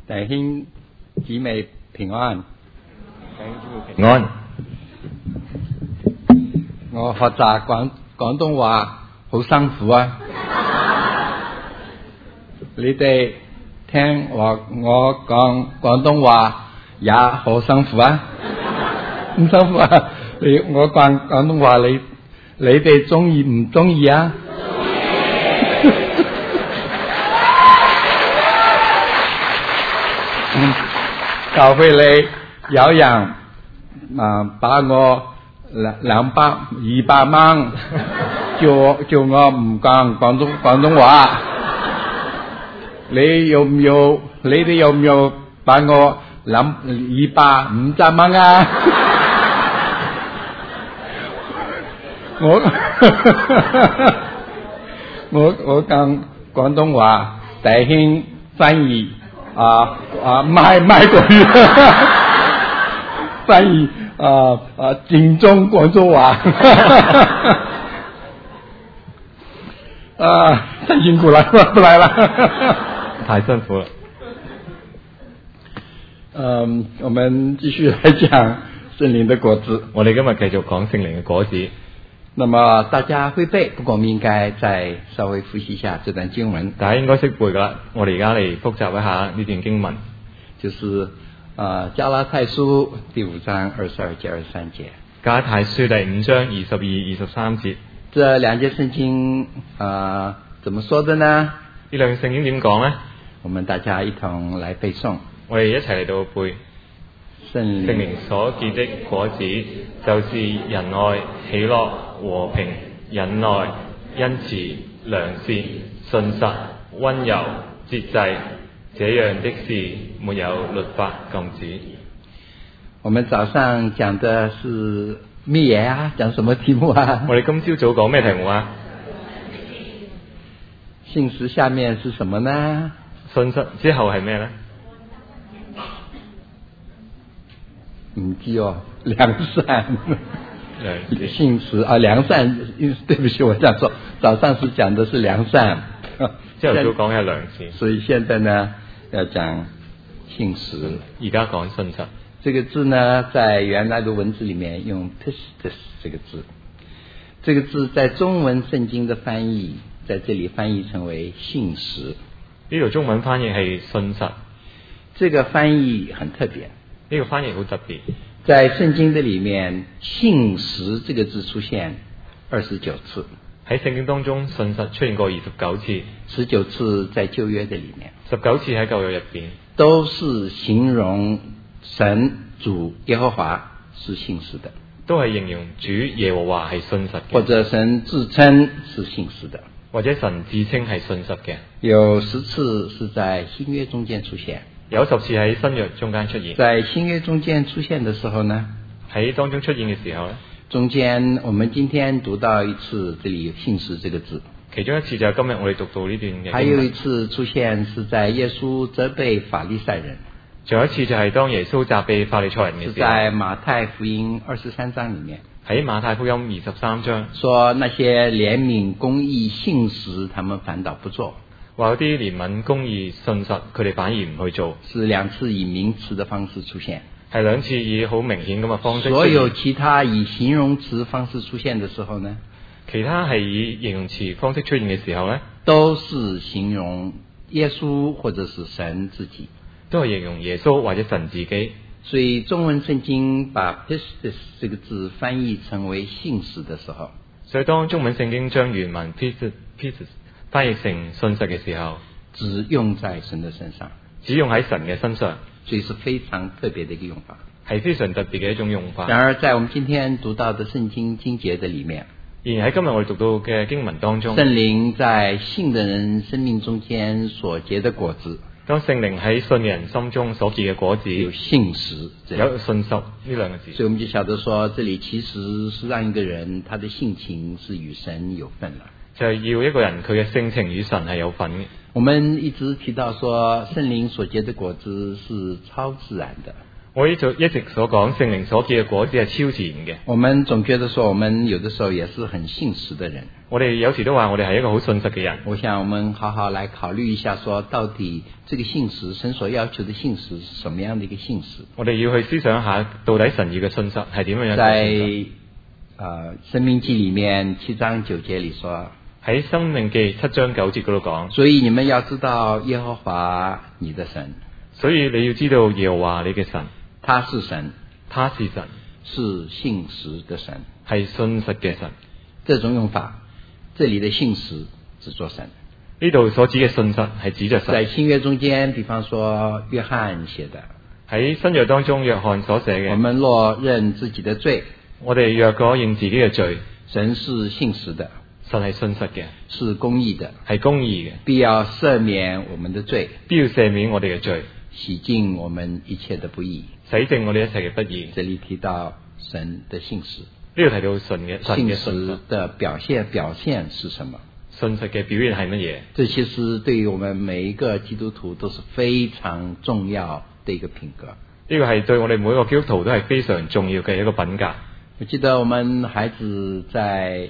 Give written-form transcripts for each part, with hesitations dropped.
弟兄姊妹平安。 平安。 我學習廣東話好辛苦啊！你哋聽我講廣東話也好辛苦啊？唔辛苦啊？我講廣東話你哋中意唔中意啊？教會裏有人把我200蚊叫我唔講廣東話，你哋有唔要把我250蚊啊？我講廣東話，弟兄翻譯賣國語翻譯正宗廣州話太辛苦了，不來了太辛苦了。 我們繼續來講聖靈的果子。 我哋今日繼續講聖靈嘅果子。 那麼大家會背，不過我們應該再稍微複習一下這段經文。 大家應該識背㗎啦。我哋而家嚟複習一下呢段經文， 就是加拉太書第5章22節23節。 加拉太書第5章22、23節。 這兩節聖經怎麼說的呢？ 呢兩聖經點講呢？ 我們大家一同來背誦。 我哋一齊嚟到背。聖靈所結的果子，就是仁愛、喜樂、和平、忍耐、恩慈、良善、信實、溫柔、節制，這樣的事沒有律法禁止。 我們早上講的是乜嘢啊？講什麼題目啊？ 我哋今朝早講咩題目啊？ 信實下面是什麼呢？ 信實之後係咩呢？ 唔知哦，良善。信實良善，對不起，我這樣說，早上是講的是良善， 朝頭早講係良善， 所以現在呢要講信實。 而家講信實。 這個字呢，在原來的文字裡面用 pistis 這個字，這個字在中文聖經的翻譯，在這裡翻譯成為信實。 呢度中文翻譯係信實， 這個翻譯很特別。 呢個翻譯好特別。 在聖經的裡面，信實這個字出現29次。 喺聖經當中，信實出現過29次 ，19次在舊約的裡面 ，19次喺舊約入邊， 都是形容神主耶和華是信實的， 都係形容主耶和華係信實嘅， 或者神自稱是信實的， 或者神自稱係信實嘅。 有10次是在新約中間出現， 有10次喺新約中間出現。 在新約中間出現的時候呢， 喺當中出現嘅時候呢， 中間我們今天讀到一次這裡有信實這個字， 其中一次就係今日我哋讀到呢段嘅。 還有一次出現是在耶穌責備法利賽人， 仲有一次就係當耶穌責備法利賽人嘅時候， 是在馬太福音23章裡面， 喺馬太福音23章， 說那些憐憫、公義、信實，他們反倒不做。 話有啲憐憫、公義、信實，佢哋反而唔去做。 是2次以名詞的方式出現， 係2次以好明顯咁嘅方式出現。 所有其他以形容詞方式出現的時候呢， 其他係以形容詞方式出現嘅時候呢， 都是形容耶穌或者是神自己， 都係形容耶穌或者神自己。 所以中文聖經把 pistis 這個字翻譯成為信實的時候， 所以當中文聖經將原文 pistis 翻譯成信實嘅時候， 只用在神的身上， 只用喺神嘅身上， 所以是非常特別的一個用法， 係非常特別嘅一種用法。 然而在我們今天讀到的聖經經節的裡面， 然而喺今日我哋讀到嘅經文當中， 聖靈在信的人生命中間所結的果子， 當聖靈喺信嘅人心中所結嘅果子， 有信實， 有信實呢兩個字， 所以我們就曉得說，這裡其實是讓一個人他的性情是與神有份了， 就係要一個人佢嘅性情與神係有份嘅。 我們一直提到說，聖靈所結的果子是超自然的。 我一直所講聖靈所結嘅果子係超自然嘅。 我們總覺得說，我們有的時候也是很信實的人。 我哋有時都話我哋係一個好信實嘅人。 我想我們好好來考慮一下，說到底這個信實，神所要求的信實是什麼樣的一個信實？ 我哋要去思想一下，到底神要嘅信實係點樣樣嘅信實？ 在申命記裏面7章9節裏說， 喺申命記7章9節嗰度講， 所以你們要知道耶和華你的神， 所以你要知道耶和華你嘅神， 他是神， 他是神， 是信實的神， 係信實嘅神。 這種用法，這裏的信實指作神。 呢度所指嘅信實係指着神。 在新約中間，比方說約翰寫的， 喺新約當中約翰所寫嘅， 我們若認自己的罪， 我哋若果認自己嘅罪， 神是信實的， 神係信實嘅， 是公義的， 係公義嘅， 必要赦免我們的罪， 必要赦免我哋嘅罪， 洗淨我們一切的不義， 洗淨我哋一切嘅不義。 這裏提到神的信實， 呢度提到神嘅信信實的表現是什麼？ 信實嘅表現係乜嘢？ 這其實對於我們每一個基督徒都是非常重要的一個品格。 呢個係對我哋每一個基督徒都係非常重要嘅一個品格。 我記得我們孩子在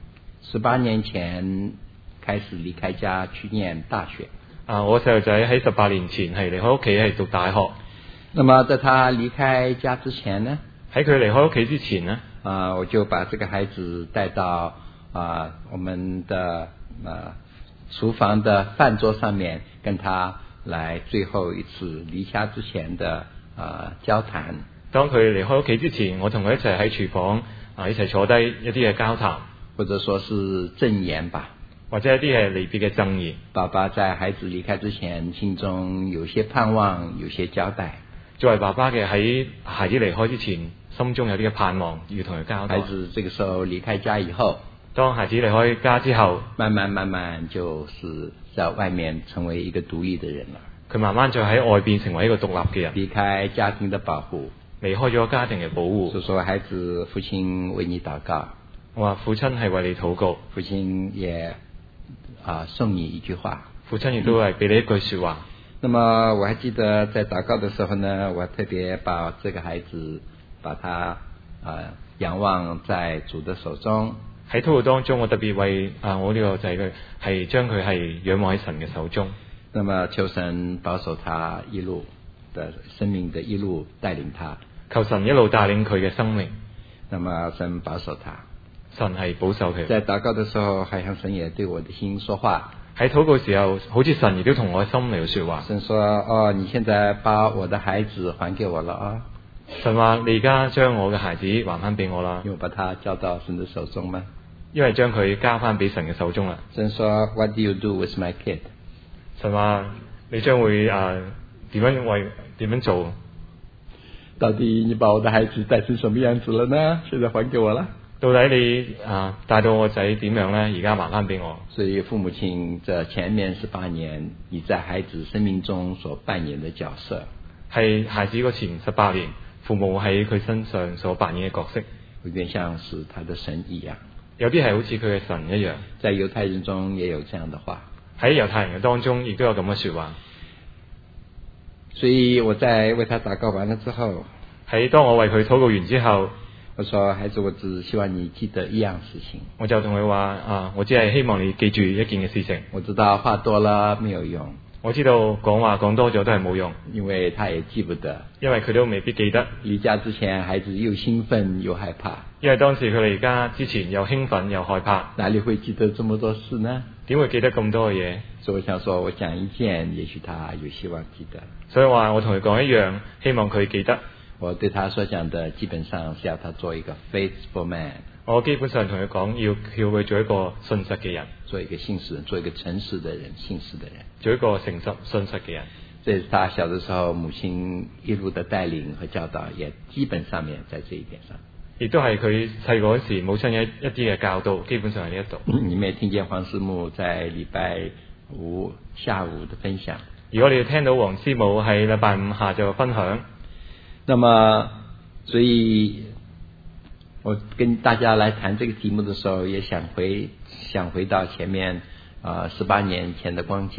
18年前開始離開家去念大學。 我細路仔喺18年前係離開屋企係讀大學。 那麼在他離開家之前呢？ 喺佢離開屋企之前呢？ 我就把這個孩子帶到我們的廚房的飯桌上面，跟他來最後一次離家之前的交談。當佢離開屋企之前，我同佢一齊喺廚房一齊坐低一啲嘅交談， 或者說是贈言吧， 或者一啲係離別嘅贈言。 爸爸在孩子離開之前，心中有些盼望，有些交代。 作為爸爸嘅，喺孩子離開之前，心中有啲嘅盼望要同佢交代。 孩子這個時候離開家以後， 當孩子離開家之後， 慢慢就是在外面成為一個獨立的人了。 佢慢慢就喺外邊成為一個獨立嘅人， 離開家庭的保護， 離開咗家庭嘅保護。 就說孩子，父親為你禱告。 我話父親係為你禱告， 父親也送你一句話， 父親亦都係俾你一句說話。 那麼我還記得在禱告的時候呢，我特別把這個孩子，把他仰望在主的手中。 喺禱告當中，我特別為我呢個仔佢係將佢係仰望喺神嘅手中。 那麼求神保守他一路的生命的一路帶領他， 求神一路帶領佢嘅生命。 那麼神保守他， 神係保守佢。 在禱告的時候，好像神也對我的心說話。 喺禱告時候，好似神亦都同我嘅心嚟說話。 神說：你現在把我的孩子還給我了啊！ 神話你而家將我嘅孩子還翻俾我啦。 又把他交到神的手中嗎？ 因為將佢交翻俾神嘅手中啦。 神說：What do you do with my kid？ 神話你將會點樣做？ 到底你把我的孩子帶成什麼樣子了呢？現在還給我了。 到底你帶到我仔點樣呢？而家還翻俾我。 所以父母親這前面18年，你在孩子生命中所扮演的角色，係孩子嗰前18年，父母喺佢身上所扮演嘅角色， 有點像是他的神一樣。 有啲係好似佢嘅神一樣。 在猶太人中也有這樣的話， 喺猶太人嘅當中亦都有咁嘅說話。 所以我在為他禱告完了之後， 當我為佢禱告完之後， 我說：孩子，我只希望你記得一樣事情。 我就同佢話我只係希望你記住一件嘅事情。 我知道話多了沒有用， 我知道講話講多咗都係冇用， 因為他也記不得， 因為佢都未必記得。 離家之前，孩子又興奮又害怕， 因為當時佢離家之前又興奮又害怕， 哪裡會記得這麼多事呢？ 點會記得咁多嘅嘢？ 所以我想說，我講一件，也許他有希望記得。 所以話我同佢講一樣，希望佢記得。 我對他所講的，基本上是要他做一個 faithful man。 我基本上同佢講，要佢做一個信實嘅人， 做一個信實人，做一個誠實的人，信實的人， 做一個誠實信實嘅人。 這是他小的時候母親一路的帶領和教導，也基本上面在這一點上。 亦都係佢細個嗰時母親一啲嘅教導，基本上係呢一度。 你們也聽見黃師母在禮拜五下午的分享。 如果你哋聽到黃師母喺禮拜五下晝嘅分享， 那麼所以我跟大家來談這個題目的時候，也想回到前面18年前的光景。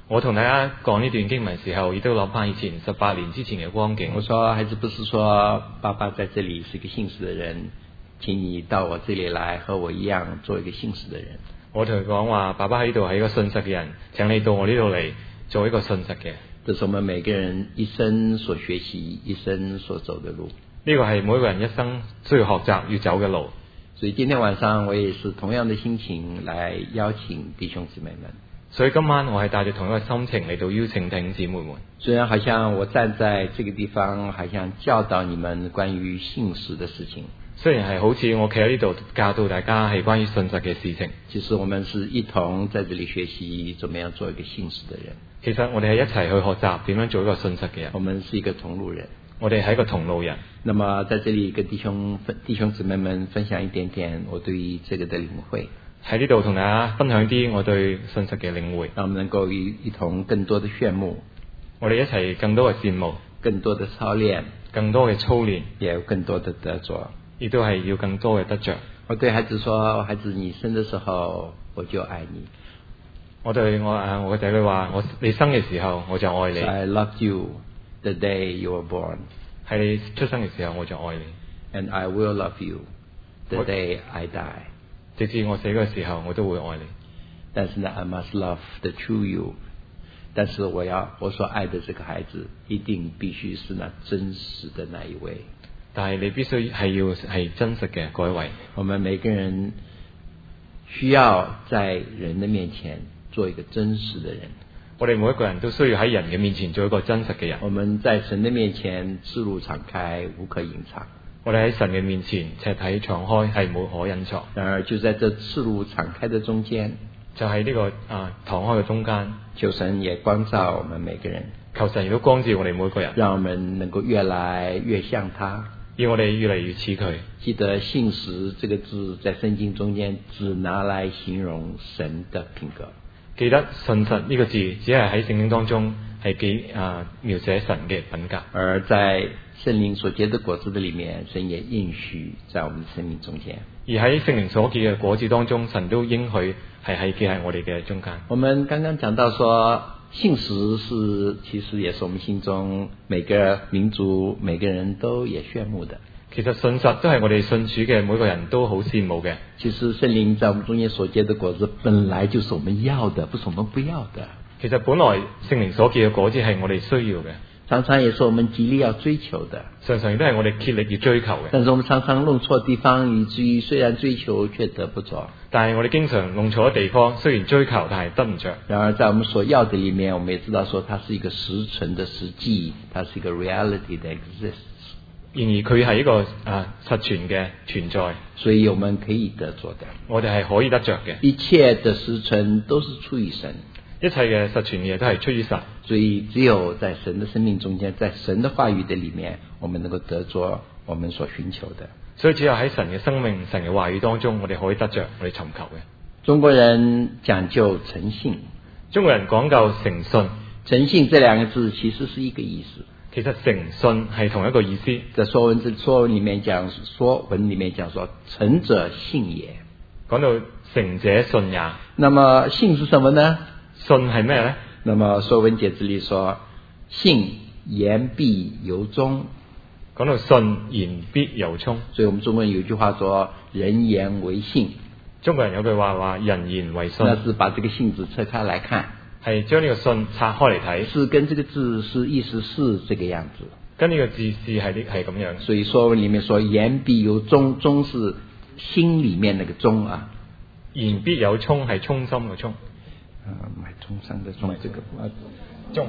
我同大家講呢段經文時候，亦都諗翻以前18年之前嘅光景。 我說孩子不是說爸爸在這裡是個信實的人，請你到我這裡來和我一樣做一個信實的人。 我同佢講話，爸爸喺度係一個信實嘅人，請你到我呢度嚟做一個信實嘅。 這是我們每個人一生所學習、一生所走的路。 呢個係每個人一生需要學習要走嘅路。 所以今天晚上我也是同樣的心情來邀請弟兄姊妹們。 所以今晚我係帶住同一個心情嚟到邀請弟兄姊妹們。 雖然好像我站在這個地方，好像教導你們關於信實的事情。 雖然係好似我企喺呢度教導大家係關於信實嘅事情。 其實我們是一同在這裡學習怎麼樣做一個信實的人。 其實我哋係一齊去學習點樣做一個信實嘅人。 我們是一個同路人。 我哋係一個同路人。 那麼在這裡跟弟兄姊妹們分享一點點我對於這個的領會。 喺呢度同大家分享啲我對信實嘅領會。 讓我們能夠一同更多的炫目。 我哋一齊更多嘅羨慕， 更多的操練， 更多嘅操練， 也有更多的得着。 亦都係要更多嘅得着。 我對孩子說：孩子，你生的時候我就愛你。 我對我個仔女話：你生嘅時候我就愛你。 I loved you the day you were born。 喺你出生嘅時候我就愛你。 And I will love you the day I die。 直至我死嘅時候我都會愛你。 但是呢 I must love the true you。但是我所愛的這個孩子一定必須是那真實的那一位。 但係你必須係真實嘅嗰一位。 我們每個人需要在人的面前做一個真實的人。 我哋每一個人都需要喺人嘅面前做一個真實嘅人。 我們在神的面前赤露敞開，無可隱藏。 我哋喺神嘅面前赤體敞開，係無可隱藏。 然而就在這赤露敞開的中間， 就喺呢個敞開嘅中間， 求神也光照我們每個人。 求神亦都光照我哋每個人， 讓我們能夠越來越像他。 要我哋越嚟越似佢。 記得信實這個字在聖經中間只拿來形容神的品格。 記得信實呢個字只係喺聖經當中係描寫神嘅品格。 而在聖靈所結的果子的裡面，神也應許在我們的生命中間。 而喺聖靈所結嘅果子當中，神都應許係記喺我哋嘅中間。 我們剛剛講到說，信實其實也是我們心中每個民族每個人都也羨慕的。 其實信實都係我哋信主嘅每個人都好羨慕嘅。 其實聖靈在我們中間所結的果子本來就是我們要的，不是我們不要的。 其實本來聖靈所結嘅果子係我哋需要嘅， 常常也是我們極力要追求的。 常常亦都係我哋竭力要追求嘅。 但是我們常常弄錯地方，以至於雖然追求卻得不着。 但係我哋經常弄錯地方，雖然追求，但係得唔着。 然而在我們所要的裡面，我們也知道說它是一個實存的實際，它是一個 reality that exists。 然而佢係一個實存嘅存在， 所以我們可以得着的。 我哋係可以得着嘅。 一切的實存都是出於神， 一切嘅實存嘅都係出於神。 所以只有在神的生命中間，在神的話語的裡面，我們能夠得着我們所尋求的。 所以只有喺神嘅生命、神嘅話語當中，我哋可以得着我哋尋求嘅。 中國人講究誠信， 中國人講究誠信。 誠信這兩個字其實是一個意思。 其實誠信係同一個意思。 在說文裡面講說，誠者信也。 講到誠者信也。 那麼信是什麼呢？ 信係咩呢？ 那麼說文解字裡說，信言必由衷。 講到信言必由衷。 所以我們中國人有句話說，人言為信。 中國人有句話人言為信。 那是把這個信字拆開來看， 係將呢個信拆開嚟睇， 是跟這個字是意思是這個樣子， 跟呢個字是係咁樣。 所以說文裡面說言必由衷，衷是心裡面那個衷啊。 言必有衷係衷心嘅衷。 買衷上的衷，這個衷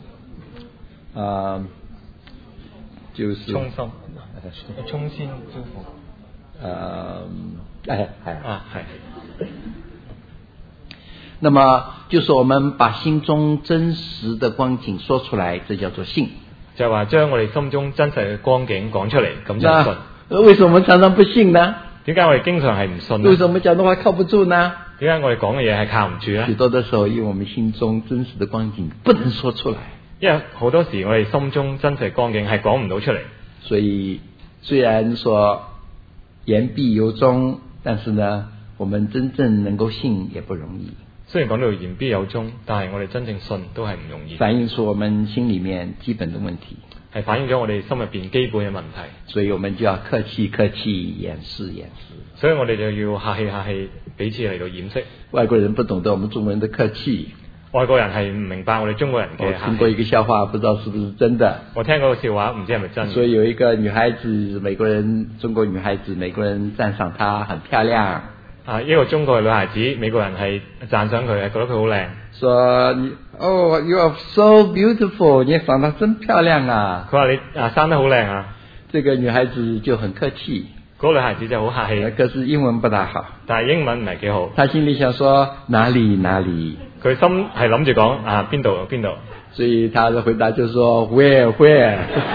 就是衷心，衷先招福。 係。那麼就是我們把心中真實的光景說出來，這叫做信。 就係話將我哋心中真實嘅光景講出嚟，咁就信。 為什麼我們常常不信呢？ 點解我哋經常係唔信呢？ 為什麼我們講的話靠不住呢？ 點解我哋講嘅嘢係靠唔住呢？ 許多的時候，因為我們心中真實的光景不能說出來。 因為好多時我哋心中真實嘅光景係講唔到出嚟。 所以雖然說言必由衷，但是呢，我們真正能夠信也不容易。 雖然講到言必有終，但係我哋真正信都係唔容易， 反映出我們心裡面基本的問題， 係反映咗我哋心入邊基本嘅問題。 所以我們就要客氣客氣，掩飾掩飾。 所以我哋就要客氣客氣，彼此嚟到掩飾。 外國人不懂得我們中國人的客氣， 外國人係唔明白我哋中國人嘅我客氣。 聽過一個笑話，不知道是不是真的。 我聽過個笑話，唔知係咪真嘅。 所以有一個女孩子，美國人，中國女孩子，美國人讚賞她很漂亮。 一個中國嘅女孩子，美國人係讚賞佢，係覺得佢好靚。 說你哦 ，you are so beautiful， 你長得真漂亮啊！ 佢話你生得好靚啊！ 這個女孩子就很客氣， 嗰個女孩子就好客氣， 可是英文不大好。 但係英文唔係幾好。 她心裡想說哪裡哪裡， 佢心係諗住講邊度邊度， 所以她的回答就說 where where。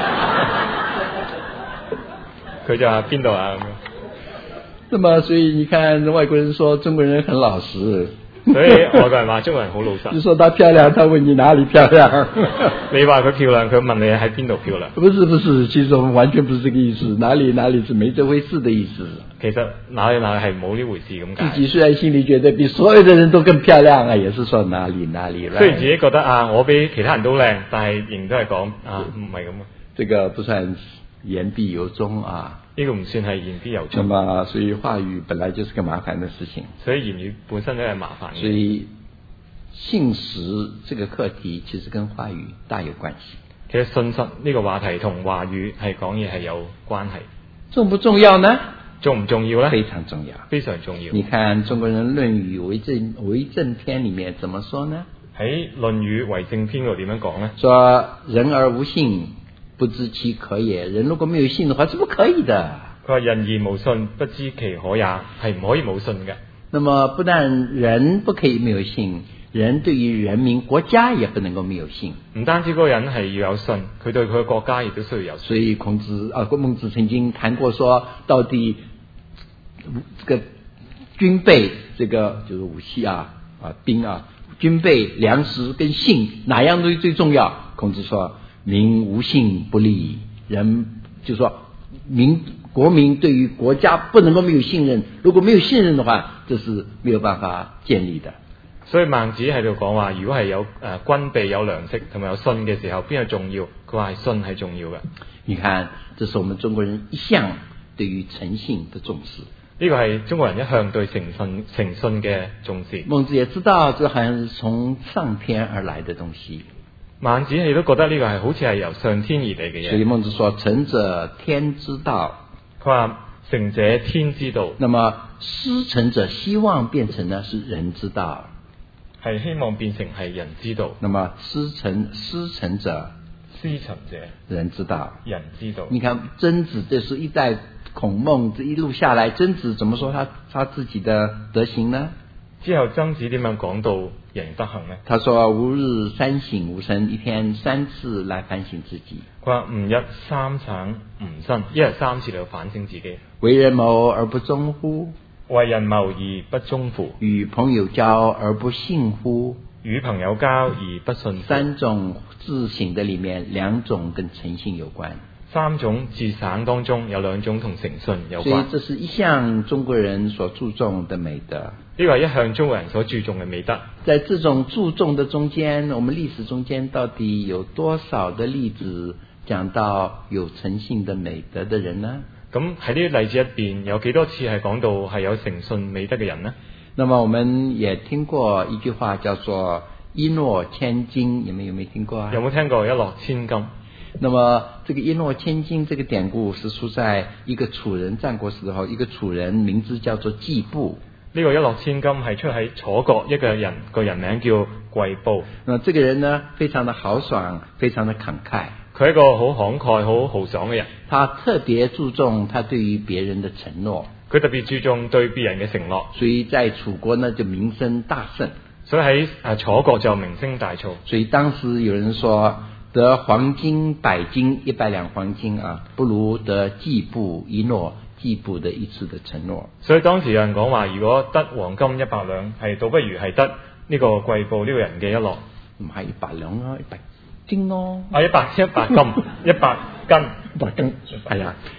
佢就話邊度啊咁樣。 那麼所以你看外國人說中國人很老實， 所以外國人話中國人好老實。 你說她漂亮，她問你哪裡漂亮？ 你話佢漂亮，佢問你喺邊度漂亮？ 不是不是，其實我們完全不是這個意思，哪裡哪裡是沒這回事的意思。 其實哪裡哪裡係冇呢回事咁解。 自己雖然心裡覺得比所有的人都更漂亮啊，也是說哪裡哪裡。 雖然自己覺得我比其他人都靚，但係仍都係講唔係咁啊。 這個不算言必有終啊。 呢個唔算係言必有終。 那麼所以話語本來就是個麻煩的事情。 所以言語本身都係麻煩嘅。 所以信實這個課題其實跟話語大有關係。 其實信實呢個話題同話語係講嘢係有關係。 重不重要呢？ 重唔重要呢？ 非常重要， 非常重要。 你看中國人《論語為政篇》裡面怎麼說呢？ 喺《論語為政篇》嗰度點樣講呢？ 說人而無信，不知其可也。人如果沒有信的話，是不可以的。 佢話人而無信，不知其可也，係唔可以冇信嘅。 那麼不但人不可以沒有信，人對於人民國家也不能夠沒有信。 唔單止嗰個人係要有信，佢對佢嘅國家亦都需要有信。 所以孟子曾經談過說，到底這個軍備，這個就是武器兵軍備、糧食跟信，哪樣東西最重要？孔子說：民無信不立。人就說國民對於國家不能夠沒有信任，如果沒有信任的話，這是沒有辦法建立的。 所以孟子喺度講話，如果係有軍備、有糧食同埋有信嘅時候，邊個重要？佢話係信係重要嘅。 你看，這是我們中國人一向對於誠信的重視。 呢個係中國人一向對誠信嘅重視。 孟子也知道，這好像是從上天而來的東西。 孟子亦都覺得呢個係好似係由上天而嚟嘅嘢。 所以孟子說：誠者天之道。 佢話誠者天之道。 那麼師誠者希望變成呢是人之道， 係希望變成係人之道。 那麼師誠者人之道。 人之道。 你看曾子，這是一代孔孟這一路下來，曾子怎麼說他自己的德行呢？ 之後曾子點樣講到人德行呢？ 他說：吾日三省吾身，一天3次來反省自己。 佢話吾日三省吾身，一日3次嚟反省自己。 為人謀而不忠乎？ 為人謀而不忠乎？ 與朋友交而不信乎？ 與朋友交而不信乎 ？3種自省的裡面，2種跟誠信有關。 3種自省當中有2種同誠信有關。 所以這是一向中國人所注重的美德。 呢個係一向中國人所注重嘅美德。 在這種注重的中間，我們歷史中間到底有多少的例子講到有誠信的美德的人呢？ 咁喺呢啲例子入邊，有幾多次係講到係有誠信美德嘅人呢？ 那麼我們也聽過一句話叫做一諾千金，你們有沒有聽過啊？ 有冇聽過一諾千金？ 那麼這個一諾千金這個典故是出在一個楚人戰國時候，一個楚人名字叫做季布。 呢個一諾千金係出喺楚國一個人，個人名叫季布。 那這個人呢，非常的豪爽，非常的慷慨。 佢係一個好慷慨、好豪爽嘅人。 他特別注重他對於別人的承諾。 佢特別注重對別人嘅承諾。 所以在楚國呢就名聲大盛。 所以喺楚國就名聲大噪。 所以當時有人說，得黃金100斤，100兩黃金不如得季布一諾，季布的一次的承諾。所以當時有人講話，如果得黃金100兩，係倒不如係得呢個季布呢個人嘅一諾。 唔係100兩啊，100斤咯。 100斤，100斤。 係啊。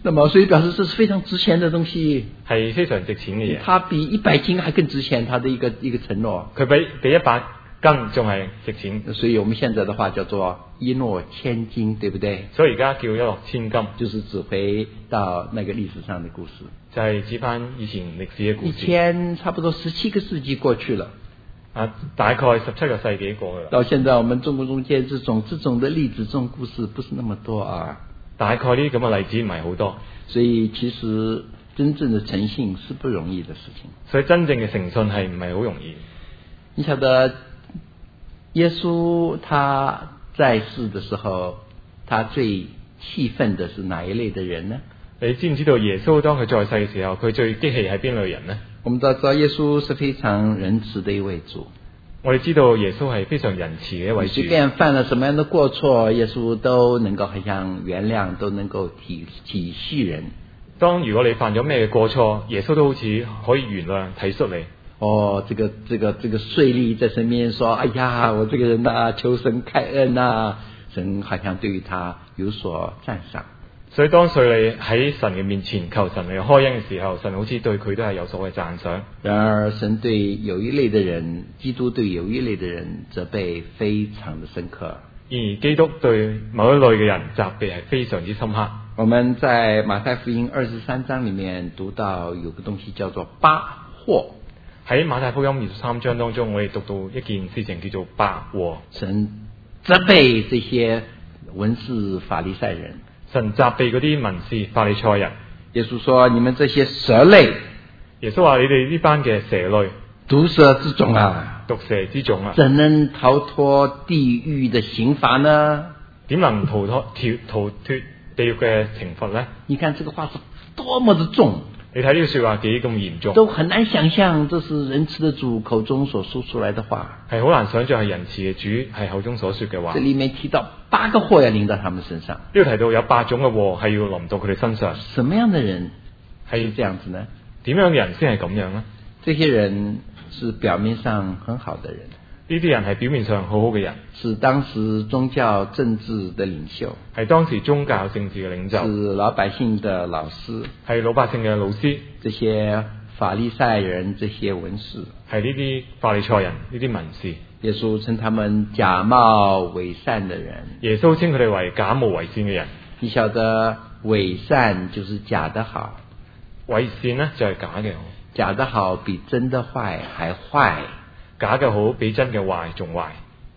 那麼所以表示這是非常值錢的東西， 係非常值錢嘅嘢。 它比100斤還更值錢，它的一個承諾。 佢比100斤仲係值錢。 所以我們現在的話叫做一諾千金，對不對？ 所以而家叫一諾千金， 就是指回到那個歷史上的故事， 就係指翻以前歷史嘅故事。 差不多17個世紀過去了。 大概17個世紀過去了。 到現在我們中國中間這種的例子，這種故事不是那麼多啊。大概呢啲咁嘅例子唔係好多，所以其實真正的誠信是不容易的事情。 所以真正嘅誠信係唔係好容易。 你曉得耶穌他在世的時候，他最氣憤的是哪一類的人呢？ 你知唔知道耶穌當佢在世嘅時候，佢最激氣係邊類人呢？ 我們都知道耶穌是非常仁慈的一位主。 我哋知道耶穌係非常仁慈嘅一位主。 隨便犯了什麼樣的過錯，耶穌都能夠好像原諒，都能夠體恤人。當如果你犯咗咩過錯，耶穌都好似可以原諒體恤你。這個稅吏在身邊說：哎呀，我這個人啊，求神開恩啊！神好像對於他有所讚賞。所以當稅吏喺神嘅面前求神嚟開恩嘅時候，神好似對佢都係有所謂讚賞。然而神對有一類的人，基督對有一類的人責備非常的深刻。而基督對某一類嘅人責備係非常之深刻。我們在馬太福音23章裏面讀到有個東西叫做八禍。喺馬太福音23章當中，我哋讀到一件事情叫做八禍。神責備這些文士法利賽人。神責備嗰啲文士法利賽人。耶穌說：你們這些蛇類。耶穌話：你哋呢班嘅蛇類，毒蛇之種啊，毒蛇之種啊，怎能逃脫地獄的刑罰呢？點能逃脫地獄嘅懲罰呢？你看這個話是多麼的重。你睇呢個說話幾咁嚴重，都很難想象這是仁慈的主口中所說出來的話，係好難想象係仁慈嘅主係口中所說嘅話。這裏面提到8個禍要臨到他們身上，呢度提到有8種嘅禍係要臨到佢哋身上。什麼樣的人係這樣子呢？點樣嘅人先係咁樣呢？這些人是表面上很好的人，呢啲人係表面上好好嘅人，是當時宗教政治的領袖，係當時宗教政治嘅領袖，是老百姓的老師，係老百姓嘅老師。這些法利賽人，這些文士，係呢啲法利賽人，呢啲文士。耶穌稱他們假冒偽善的人，耶穌稱佢哋為假冒偽善嘅人。你曉得偽善就是假的好，偽善呢就係假嘅好，假的好比真的壞還壞。假嘅好比真嘅壞仲壞，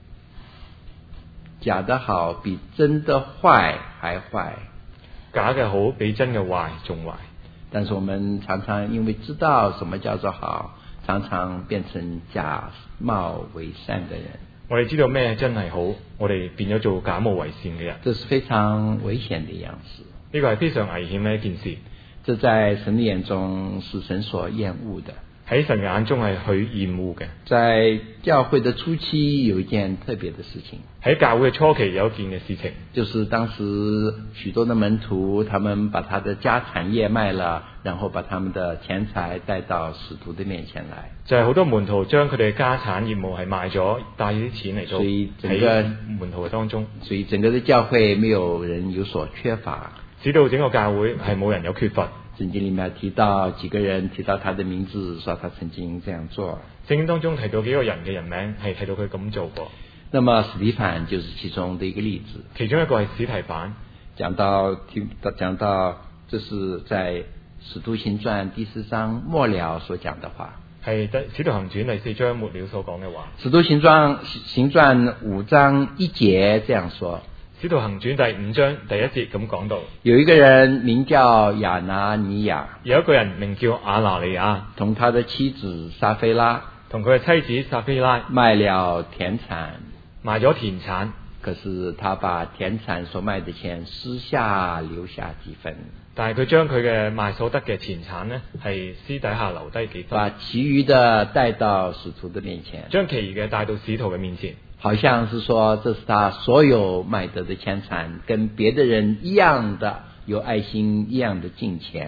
假的好比真的壞還壞，假嘅好比真嘅壞仲壞。但是我們常常因為知道什麼叫做好，常常變成假冒偽善的人。我哋知道咩真係好，我哋變咗做假冒偽善嘅人。這是非常危險的一樣事，呢個係非常危險嘅一件事。這在神的眼中是神所厭惡的，喺神眼中係佢厭惡嘅。在教會的初期有一件特別的事情，喺教會嘅初期有一件嘅事情，就是當時許多的門徒，他們把他的家產業賣了，然後把他們的錢財帶到使徒的面前來。就係好多門徒將佢哋嘅家產業務係賣咗，帶啲錢嚟到喺門徒嘅當中，所以整個的教會沒有人有所缺乏，直到整個教會係冇人有缺乏。聖經裏面提到幾個人，提到他的名字，說他曾經這樣做。聖經當中提到幾個人嘅人名，係提到佢咁做過。那麼史提反就是其中的一個例子。其中一個係史提反。講到，這是在使徒行傳第4章末了所講的話。係使徒行傳第4章末了所講嘅話。使徒行傳5章1節這樣說。使徒行傳第5章第1節咁講到，有一個人名叫亞拿尼亞，有一個人名叫亞拿尼亞，同他的妻子撒非拉，同佢嘅妻子撒非拉賣了田產，賣咗田產，可是他把田產所賣的錢私下留下幾分，但係佢將佢嘅賣所得嘅田產呢，係私底下留低幾分，把其餘的帶到使徒的面前，將其餘嘅帶到使徒嘅面前。好像是說這是他所有賣得的錢財，跟別的人一樣的有愛心，一樣的敬虔。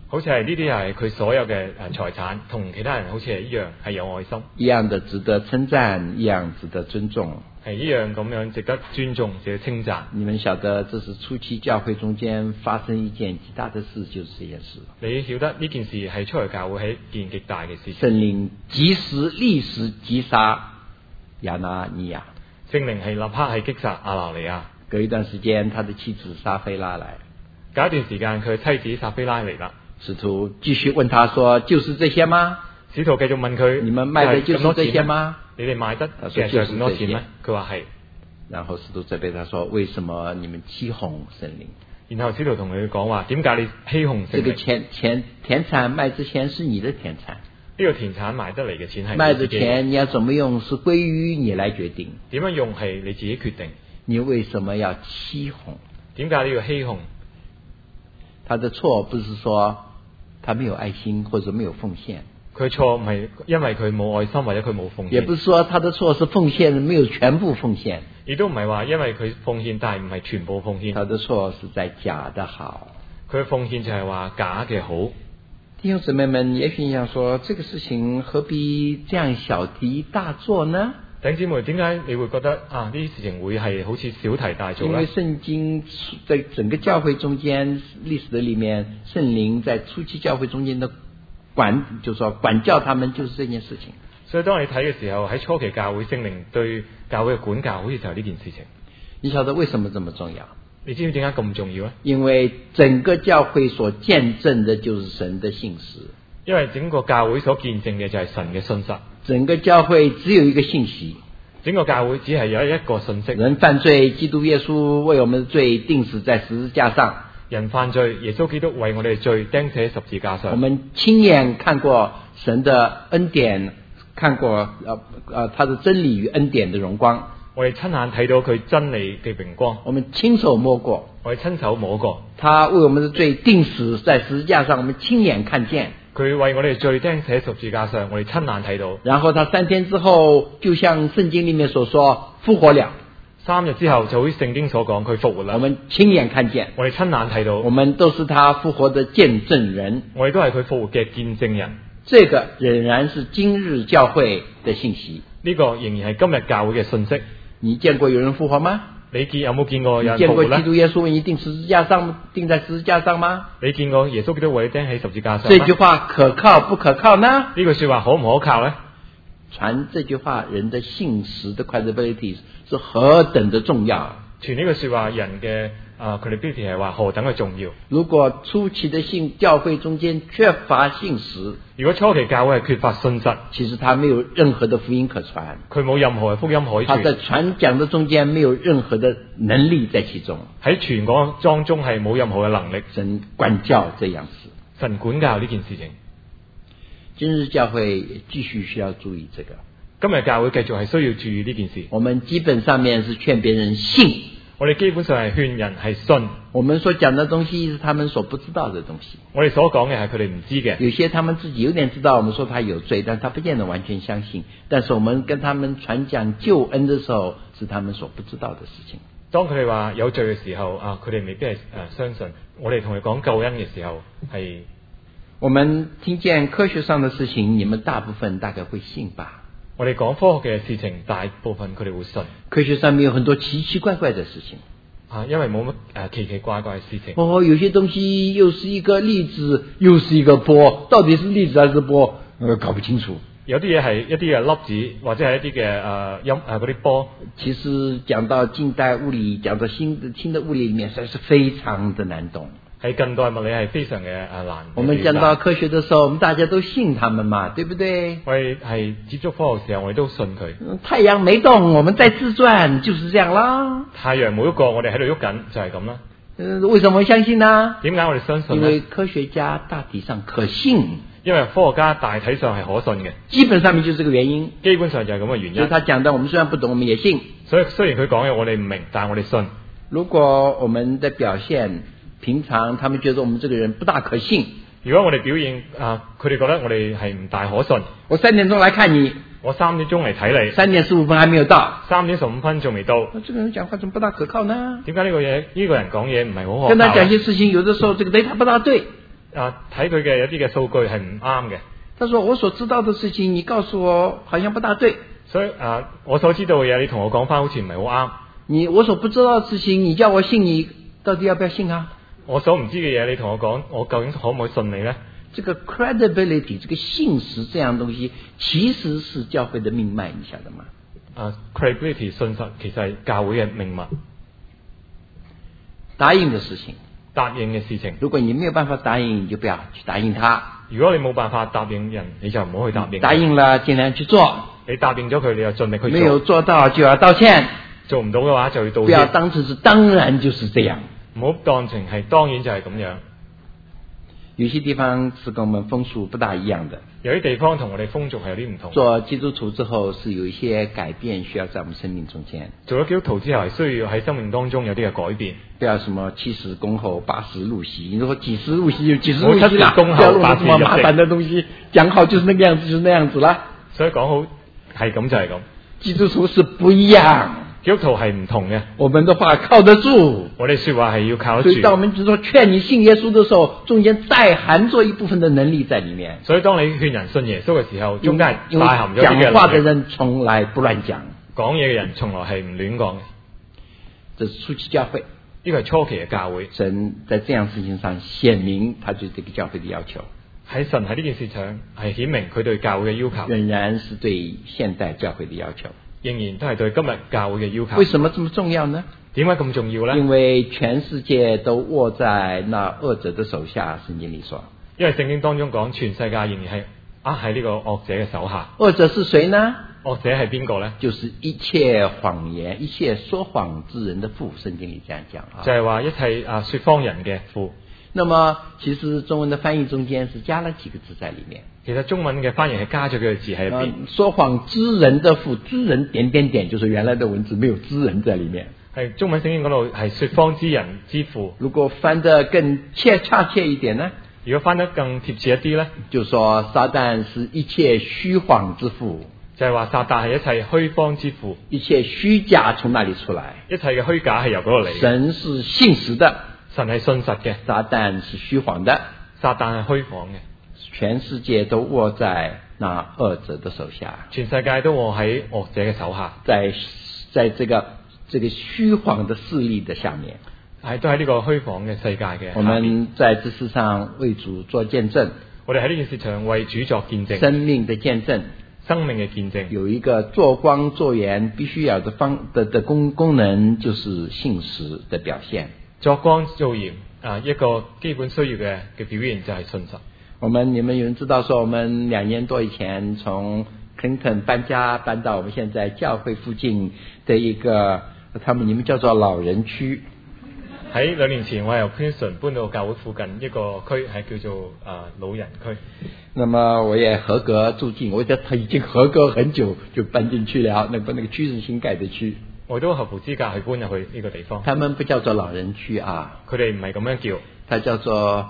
好似係呢啲係佢所有嘅財產，同其他人好似係一樣，係有愛心， 一樣的值得稱讚，一樣值得尊重， 係一樣咁樣值得尊重，值得稱讚。 你們曉得，這是初期教會中間發生一件極大的事，就是這件事。 你曉得呢件事係出嚟教會係一件極大嘅事情。 聖靈立時擊殺亞拿尼亞， 聖靈係立刻係擊殺亞拿尼亞。 隔一段時間，他的妻子撒非拉來， 隔一段時間佢嘅妻子撒非拉嚟啦。 使徒繼續問他說：就是這些嗎？ 使徒繼續問佢： 你們賣的就是這些嗎？ 你哋賣得嘅就係咁多錢咩？佢話係。 然後使徒責備他說：為什麼你們欺哄聖靈？ 然後使徒同佢講話：點解你欺哄聖靈？ 這個田產賣之前是你的田產， 呢個田產賣得嚟嘅錢係賣的錢你要怎麼用是歸於你來決定。 點樣用係你自己決定。 你為什麼要欺哄？ 點解你要欺哄？ 他的錯不是說他沒有愛心或者沒有奉獻， 佢錯唔係因為佢冇愛心或者佢冇奉獻， 也不是說他的錯是奉獻沒有全部奉獻， 亦都唔係話因為佢奉獻但係唔係全部奉獻。 他的錯是在假的好， 佢奉獻就係話假嘅好。 弟兄姊妹們，也許你想說，這個事情何必這樣小題大做呢？ 弟兄姊妹，點解你會覺得呢啲事情會係好似小題大做呢？ 因為聖經在整個教會中間歷史的裏面，聖靈在初期教會中間的就是說管教他們，就是這件事情。 所以當你睇嘅時候，喺初期教會聖靈對教會嘅管教，好似就係呢件事情。 你曉得為什麼這麼重要？ 你知唔知點解咁重要呢？ 因為整個教會所見證的就是神的信實。 因為整個教會所見證嘅就係神嘅信實。 整個教會只有一個信息， 整個教會只係有一個信息。 人犯罪，基督耶穌為我們的罪釘死在十字架上。 人犯罪，耶穌基督為我哋罪釘死喺十字架上。 我們親眼看過神的恩典，看過他的真理與恩典的榮光。 我哋親眼睇到佢真理嘅榮光。 我們親手摸過， 我哋親手摸過。 他為我們的罪釘死在十字架上，我們親眼看見。 佢為我哋罪釘死喺十字架上，我哋親眼睇到。 然後他3天之後，就像聖經裏面所說，復活了。 3日之後，就好似聖經所講，佢復活啦。 我們親眼看見， 我哋親眼睇到。 我們都是他復活的見證人。 我哋都係佢復活嘅見證人。 這個仍然是今日教會的信息。 呢個仍然係今日教會嘅信息。 你見過有人復活嗎？ 你有冇見過有人復活呢？ 你見過基督耶穌為你釘在十字架上嗎？ 你見過耶穌基督為你釘喺十字架上嗎？ 這句話可靠不可靠呢？ 呢句說話可唔可靠呢？ 傳這句話人的信實的 credibility 是何等的重要。 傳呢句說話人嘅credibility 係話何等嘅重要。 如果初期的教會中間缺乏信實， 如果初期教會係缺乏信實， 其實他沒有任何的福音可傳， 佢冇任何嘅福音可以傳。 他在傳講的中間沒有任何的能力在其中， 喺傳講當中係冇任何嘅能力。 神管教這樣事， 神管教呢件事情。 今日教會繼續需要注意這個。 今日教會繼續係需要注意呢件事。 我們基本上面是勸別人信， 我哋基本上係勸人係信。 我們所講的東西是他們所不知道的東西。 我哋所講嘅係佢哋唔知嘅。 有些他們自己有點知道，我們說他有罪，但他不見得完全相信。但是我們跟他們傳講救恩的時候，是他們所不知道的事情。 當佢哋話有罪嘅時候，佢哋未必係相信。我哋同佢講救恩嘅時候，係我們聽見科學上的事情，你們大部分大概會信吧？ 我哋講科學嘅事情，大部分佢哋會信。 科學上面有很多奇奇怪怪的事情， 因為冇乜奇奇怪怪嘅事情。 有些東西又是一個粒子，又是一個波，到底是粒子還是波？搞不清楚。 有啲嘢係一啲嘅粒子，或者係一啲嘅嗰啲波。 其實講到近代物理，講到新的物理裡面，實在是非常的難懂。 喺近代物理係非常嘅難。 我們講到科學的時候，我們大家都信他們嘛，對不對？ 我哋係接觸科學嘅時候，我哋都信佢。 太陽沒動，我們在自轉，就是這樣啦。 太陽冇喐過，我哋喺度喐緊，就係咁啦。 為什麼相信呢？ 點解我哋相信呢？ 因為科學家大體上可信。 因為科學家大體上係可信嘅。 基本上面就是這個原因。 基本上就係咁嘅原因。 所以他講的，我們雖然不懂，我們也信。 所以雖然佢講嘅我哋唔明，但係我哋信。 如果我們的表現平常，他們覺得我們這個人不大可信。 如果我哋表現佢哋覺得我哋係唔大可信。 我3點鐘來看你， 我3點鐘嚟睇你 ，3點15分還沒有到 ，3點15分仲未到。 這個人講話怎麼不大可靠呢？ 點解呢個人講嘢唔係好可靠？ 跟他講些事情，有的時候這個 data 不大對。 睇佢嘅一啲嘅數據係唔啱嘅。 他說我所知道的事情你告訴我好像不大對， 所以我所知道嘅嘢你同我講翻好似唔係好啱。 我所不知道的事情你叫我信你，到底要不要信啊？ 我所唔知嘅嘢你同我講，我究竟可唔可以信你呢？ 這個 credibility 這個信實這樣東西其實是教會的命脈，你曉得嗎 ？credibility 信實其實係教會嘅命脈。 答應的事情， 如果你沒有辦法答應，你就不要去答應他。 如果你冇辦法答應人，你就唔好去答應。 答應了盡量去做， 你答應咗佢，你就盡力去做。 沒有做到就要道歉， 做唔到嘅話就要道歉。 不要當成是當然就是這樣， 唔好當成係當然就係咁樣。 有些地方是跟我們風俗不大一樣的， 有啲地方同我哋風俗係有啲唔同。 做基督徒之後是有一些改變需要在我們生命中間。 做咗基督徒之後係需要喺生命當中有啲嘅改變。 不要什麼70恭候80入席，你說幾時入席就幾時入席啦， 不要弄什麼麻煩的東西，講好就是那個樣子，就是那樣子啦。 所以講好係咁就係咁。 基督徒是不一樣。 基督徒係唔同嘅， 我們的話靠得住， 我哋說話係要靠得住。 所以當我們只說勸你信耶穌的時候，中間帶含着一部分的能力在裏面。 所以當你勸人信耶穌嘅時候，中間係帶含咗啲嘅能力。 講話的人從來不亂講， 講嘢嘅人從來係唔亂講嘅。 這是初期教會， 呢個係初期嘅教會。 神在這樣事情上顯明他對這個教會的要求。 喺神喺呢件事上係顯明佢對教會嘅要求， 仍然是對現代教會的要求。 仍然都係對今日教會嘅要求。 為什麼這麼重要呢？ 點解咁重要呢？ 因為全世界都握在那惡者的手下，聖經裏說。 因為聖經當中講，全世界仍然係喺呢個惡者嘅手下。 惡者是誰呢？ 惡者係邊個呢？ 就是一切謊言、一切說謊之人的父。聖經裏這樣講啊， 就係話一切說謊人嘅父。 那麼其實中文的翻譯中間是加了幾個字在裏面。 其實中文嘅翻譯係加咗幾個字喺入邊。 說謊之人的父，之人點點點，就是原來的文字沒有之人在裏面。 係中文聖經嗰度係說謊之人之父。 如果翻得更恰切一點呢？ 如果翻得更貼切一啲呢？ 就說撒旦是一切虛謊之父。 就係話撒旦係一切虛謊之父。 一切虛假從哪裏出來？ 一切嘅虛假係由嗰度嚟。 神是信實的， 神係信實嘅。 撒旦是虛謊的， 撒旦係虛謊嘅。 全世界都握在那惡者的手下， 全世界都握喺惡者嘅手下， 在這個虛謊的勢力的下面， 都喺呢個虛謊嘅世界嘅下面。 我們在這世上為主做見證， 我哋喺呢件事上為主作見證， 生命的見證， 生命嘅見證。有一個做光做鹽必須要的功能，就是信實的表現。 做光做鹽一個基本需要嘅表現就係信實。你們有人知道說，我們2年多以前從 Clinton 搬家搬到我們現在教會附近的一個，你們叫做老人區。 喺2年前，我由 Clinton 搬到教會附近一個區，係叫做老人區。 那麼我也合格住進，我覺得他已經合格很久就搬進去了。那個區是新蓋的區， 我都合乎資格去搬入去呢個地方。 他們不叫做老人區啊， 佢哋唔係咁樣叫， 它叫做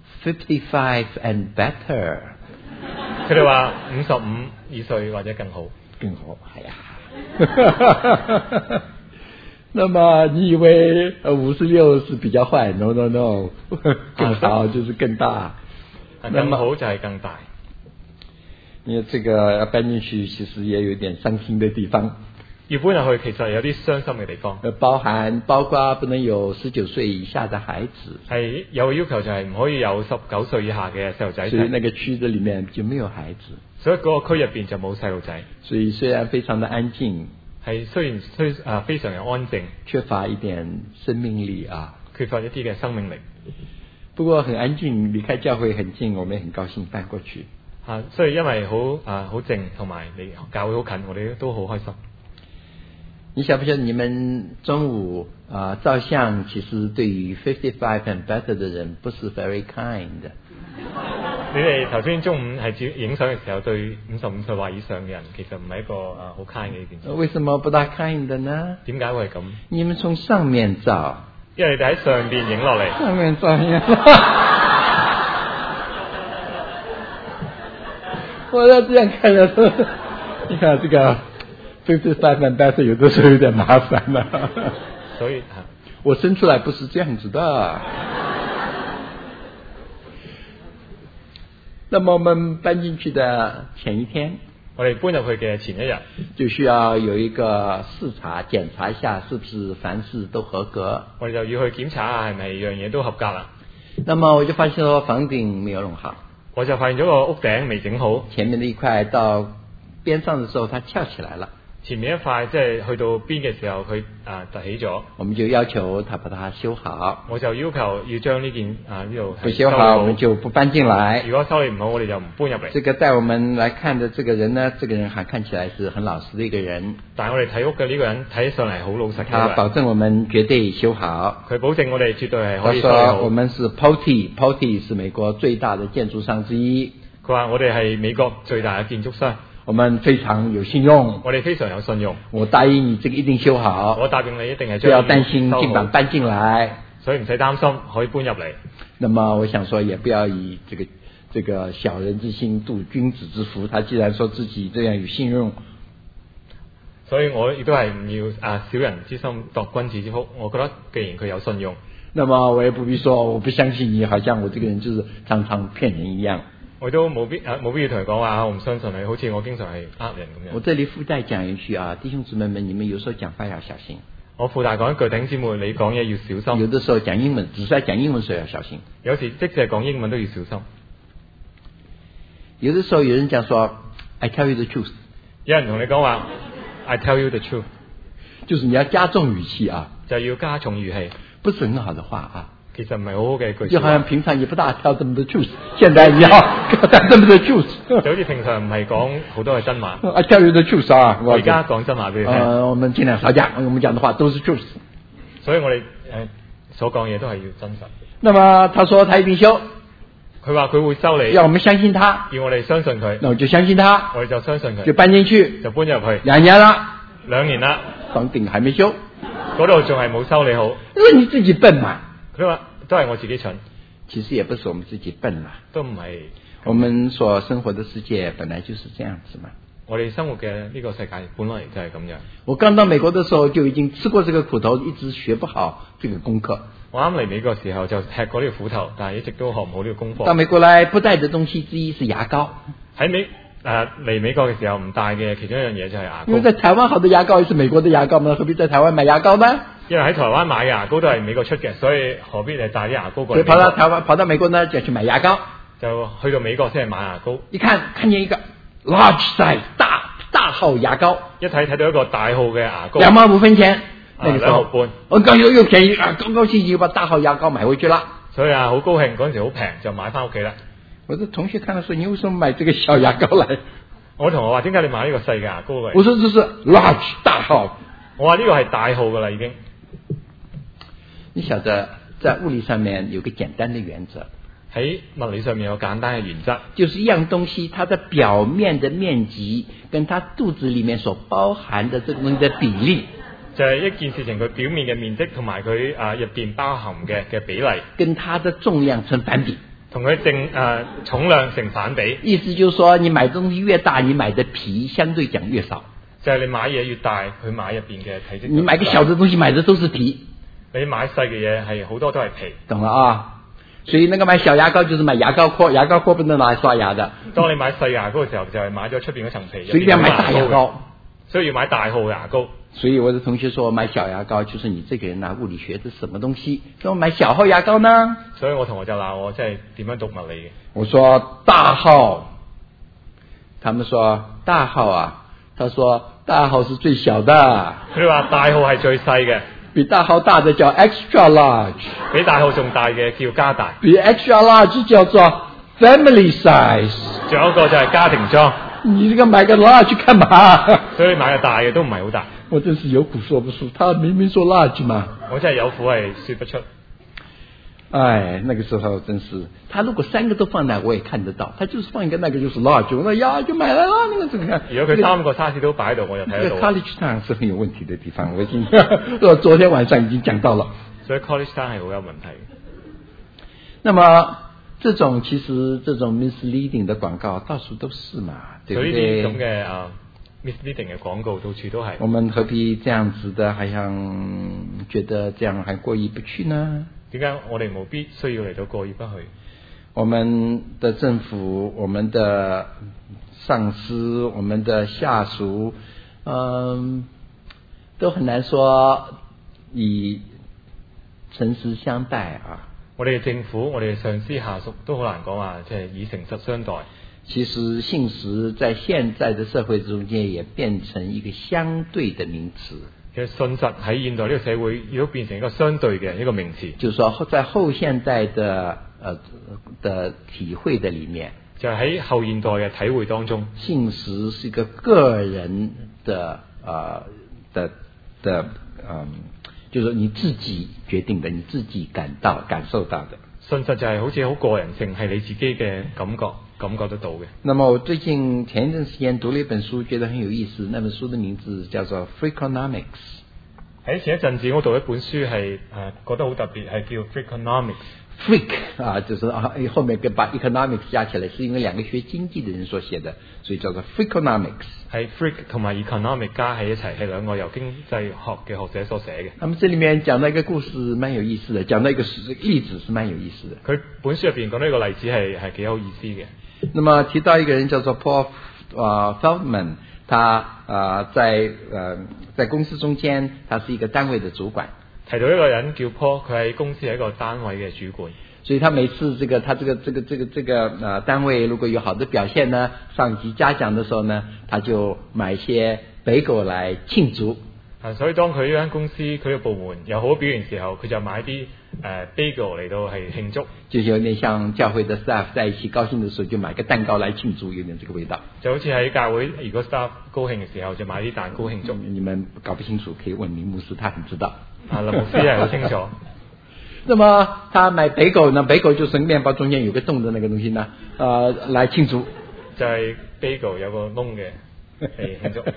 55 and better。 佢哋話55以歲或者更好， 更好，係啊。那麼你以為56是比較壞 ？No， 更好就是更大。 更好就係更大。 因為這個要搬進去，其實也有點傷心的地方。 要搬入去，其實有啲傷心嘅地方。 包括不能有19歲以下的孩子。係有要求就係唔可以有19歲以下嘅細路仔。 所以那個區子裏面就沒有孩子。 所以嗰個區入邊就冇細路仔。 所以雖然非常的安靜， 雖然非常嘅安靜， 缺乏一點生命力啊， 缺乏一啲嘅生命力。 不過很安靜，離開教會很近，我們很高興搬過去。 所以因為好靜，同埋離教會好近，我哋都好開心。 你曉不曉得你們中午照相，其實對於55 and better 的人不是 very kind。 你哋頭先中午係影相嘅時候，對55歲或以上嘅人，其實唔係一個好 kind 嘅一件事。 為什麼不大 kind 的呢？ 點解會係咁？ 你們從上面照， 因為你哋喺上邊影落嚟。 上面照片。我要這樣看的，你看這個55 and better 有的時候有點麻煩啦。 所以我生出來不是這樣子的。 那麼我們搬進去的前一天， 我哋搬入去嘅前一日， 就需要有一個視察檢查一下，是不是凡事都合格。 我哋就要去檢查下係咪樣嘢都合格啦。 那麼我就發現咗房頂沒有弄好， 我就發現咗個屋頂未整好， 前面的一塊到邊上的時候，它翹起來了。 前面一塊即係去到邊嘅時候，佢凸起咗。我們就要求他把它修好。 我就要求要將呢件呢度不修好，我們就不搬進來。 如果修理唔好，我哋就唔搬入嚟。 這個帶我們來看的這個人呢，這個人還看起來是很老實的一個人。 但係我哋睇屋嘅呢個人睇起上嚟好老實嘅。 他保證我們絕對修好。 佢保證我哋絕對係可以修好。 他說我們是 Pulte 是美國最大的建築商之一。 佢話我哋係美國最大嘅建築商。 我們非常有信用， 我哋非常有信用。 我答應你，這個一定修好。 我答應你一定係不要擔心，盡管搬進來。 所以唔使擔心，可以搬入嚟。 那麼我想說，也不要以這個小人之心度君子之腹。他既然說自己這樣有信用， 所以我亦都係唔要小人之心度君子之腹。我覺得既然佢有信用， 那麼我也不必說我不相信你，好像我這個人就是常常騙人一樣。 我都冇必要同佢講話，我唔相信你，好似我經常係呃人咁樣。 我這裡附帶講一句啊，弟兄姊妹們，你們有時候講話要小心。 我附帶講一句，弟兄姊妹，你講嘢要小心。 有的時候講英文，只是在講英文時候要小心。 有時即使係講英文都要小心。 有的時候有人講說 I tell you the truth， 有人同你講話 I tell you the truth， 就是你要加重語氣啊， 就要加重語氣， 不是很好的話啊。 其實唔係好好嘅一句。 就好像平常也不大 tell them the truth， 現在你要 tell them the truth， 就好似平常唔係講好多嘅真話。 I tell you the truth 啊， 我而家講真話俾你聽。 我們盡量少講，我們講的話都是 truth。 所以我哋所講嘢都係要真實。 那麼他說他一定修， 佢話佢會修理， 要我們相信他， 要我哋相信佢， 那我就相信他， 我哋就相信佢， 就搬進去， 就搬入去 2年啦 ，2年啦， 房頂還沒修， 嗰度仲係冇修理好。 因為你自己笨嘛。 佢話都係我自己蠢。 其實也不是我們自己笨嘛， 都唔係。 我們所生活的世界本來就是這樣子嘛。 我哋生活嘅呢個世界本來就係咁樣。 我剛到美國的時候就已經吃過這個苦頭，一直學不好這個功課。 我啱嚟美國嘅時候就吃過呢個苦頭，但係一直都學唔好呢個功課。 到美國來不帶的東西之一是牙膏。 喺嚟美國嘅時候唔帶嘅其中一樣嘢就係牙膏。 因為在台灣好的牙膏也是美國的牙膏嘛，何必在台灣買牙膏呢？ 因為喺台灣買嘅牙膏都係美國出嘅，所以何必嚟帶啲牙膏過嚟？ 所以跑到台灣，跑到美國呢就去買牙膏。 就去到美國先係買牙膏。 一看見一個 large size 大號牙膏， 一睇到一個大號嘅牙膏 ，2毛5分錢。那個時候 2毫半， 我剛又便宜啊，高高興興就把大號牙膏買回去啦。 所以好高興嗰陣時好平，就買翻屋企啦。 我的同學看到說：你為什麼買這個小牙膏來？ 我同學話：點解你買呢個細嘅牙膏嚟？ 我說：這是 large 大號。 我話呢個係大號噶啦，已經。 你曉得在物理上面有個簡單的原則， 喺物理上面有簡單嘅原則， 就是一樣東西它的表面的面積跟它肚子裡面所包含的這個東西的比例， 就係一件事情佢表面嘅面積同埋佢入邊包含嘅比例， 跟它的重量成反比， 同佢重量成反比。 意思就是說，你買東西越大，你買的皮相對講越少。 就係你買嘢越大，佢買入邊嘅體積。 你買個小的東西，買的都是皮。 你買細嘅嘢係好多都係皮。 懂了啊？所以那個買小牙膏就是買牙膏殼，牙膏殼不能拿來刷牙的。 當你買細牙膏嘅時候，就係買咗出邊嗰層皮。 所以要買大牙膏， 所以要買大號牙膏。 所以我的同學說，買小牙膏就是你這個人物理學的什麼東西？說買小號牙膏呢？ 所以我同學就鬧我，即係點樣讀物理嘅？ 我說大號，他們說大號啊，他說大號是最小的。 佢哋話大號係最細嘅。 比大號大的叫 extra large， 比大號仲大嘅叫加大， 比 extra large 叫做 family size， 仲有一個就係家庭裝。 你這個買個 large 幹嘛？ 所以買個大嘅都唔係好大。 我真是有苦說不出，他明明說 large 嘛。 我真係有苦係說不出。 哎，那個時候真是，他如果3個都放那，我也看得到。他就是放一個，那個就是 large， 我說呀就買來了。那個這個， 如果佢3個 size 都擺喺度，我就睇得到。 College Town 是很有問題的地方，我已經昨天晚上已經講到了。 所以 College Town 係好有問題。 那麼這種其實這種 misleading 的廣告到處都是嘛，對不對？ 所以呢啲咁嘅misleading 嘅廣告到處都係。 我們何必這樣子的，好像覺得這樣還過意不去呢？ 點解我哋冇必需要嚟到過意不去？ 我们的政府、我们的上司、我们的下屬，都很難說以誠實相待啊。 我哋嘅政府、我哋嘅上司下屬都好難講話，即係以誠實相待。 其實信實在現在的社會中間也變成一個相對的名詞。 其實信實喺現代呢個社會亦都變成一個相對嘅一個名詞。 就是說在後現代的體會的裡面， 就喺後現代嘅體會當中， 信實是一個個人的就是你自己決定的，你自己感受到的。信實就係好似好個人性，係你自己嘅感覺得到嘅。 那麼我最近前一段時間讀了一本書，覺得很有意思。那本書的名字叫做 Freakonomics。喺前一陣子我讀一本書係覺得好特別，係叫 Freakonomics。Freak 就是後面把 economics 加起來，是因為兩個學經濟的人所寫的，所以叫做 Freakonomics。 係 Freak 同埋 economic 加喺一齊，係兩個由經濟學嘅學者所寫嘅。 那麼這裡面講到一個故事蠻有意思的，講到一個例子是蠻有意思的。 佢本書入邊講到一個例子係幾有意思嘅。 那麼提到一個人叫做 Paul Feldman， 他在公司中間，他是一個單位的主管。 提到一個人叫 Paul， 佢喺公司係一個單位嘅主管。 所以他每次他這個單位如果有好的表現呢，上級嘉獎的時候呢，他就買一些bagel來慶祝。 所以當佢呢間公司佢嘅部門有好表現時候，佢就買啲bagel 嚟到係慶祝。就有點像教會的 staff 在一起高興的時候，就買個蛋糕來慶祝，有點這個味道。就好似喺教會如果 staff 高興嘅時候，就買啲蛋糕慶祝。 你們搞不清楚可以問林牧師，他很知道。 林牧師係好清楚。 那麼他買bagel，那bagel就是麵包中間有個洞的那個東西呢，來慶祝。 就係 bagel 有個窿嘅嚟慶祝。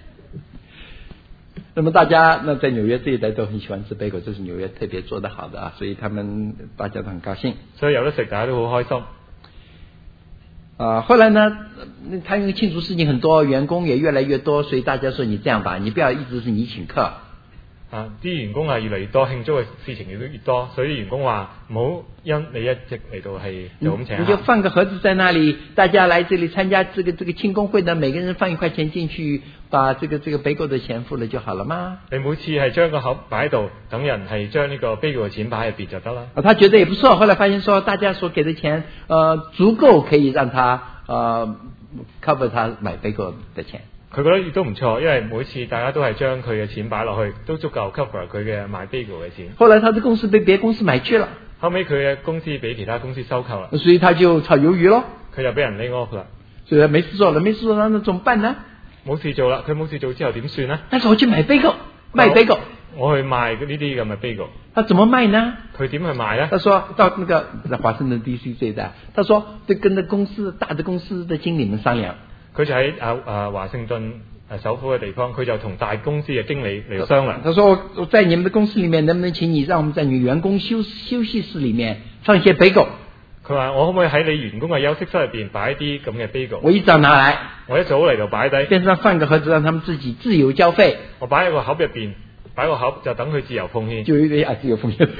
那麼大家在紐約這一帶都很喜歡吃bagel，這是紐約特別做得好的啊，所以大家都很高興。 所以有得食，大家都好開心。 後來呢，他因為慶祝事情很多，員工也越來越多，所以大家說你這樣吧，你不要一直是你請客。 啲員工係越嚟越多，慶祝嘅事情越多，所以員工話唔好因你一直嚟到係就咁請。 你就放個盒子在那裡，大家來這裡參加這個慶功會呢，每個人放1塊錢進去，把這個 bagel 的錢付了就好了嘛。 你每次係將個盒擺喺度，等人係將呢個 bagel 嘅錢擺喺入邊就得啦。 他覺得也不錯，後來發現說大家所給的錢，足夠可以讓他cover 他買 bagel 的錢。佢覺得亦都唔錯，因為每次大家都係將佢嘅錢擺落去，都足夠 cover 佢嘅買 bagel 嘅錢。 後來他的公司被別公司買去了， 後尾佢嘅公司俾其他公司收購啦， 所以他就炒魷魚咯。 佢就俾人 lay off 啦， 所以沒事做了，那怎麼辦呢？ 冇事做啦，佢冇事做之後點算呢？ 但是我去買 bagel，賣 bagel， 我去賣呢啲咁嘅 bagel。 他怎麼賣呢？ 佢點去賣呢？ 他說到那個華盛頓 DC 這一帶，他說就跟着大的公司的經理們商量。 佢就喺華盛頓首府嘅地方，佢就同大公司嘅經理嚟商量。 他說我在你們的公司裡面，能不能請你讓我們在你員工休息室裡面放一些 bagel？ 佢話我可唔可以喺你員工嘅休息室入邊擺啲咁嘅 bagel？ 我一早拿來， 我一早嚟到擺低， 邊上放個盒子，讓他們自己自由交費。 我擺喺個盒入邊，擺個盒就等佢自由奉獻。 就有啲自由奉獻。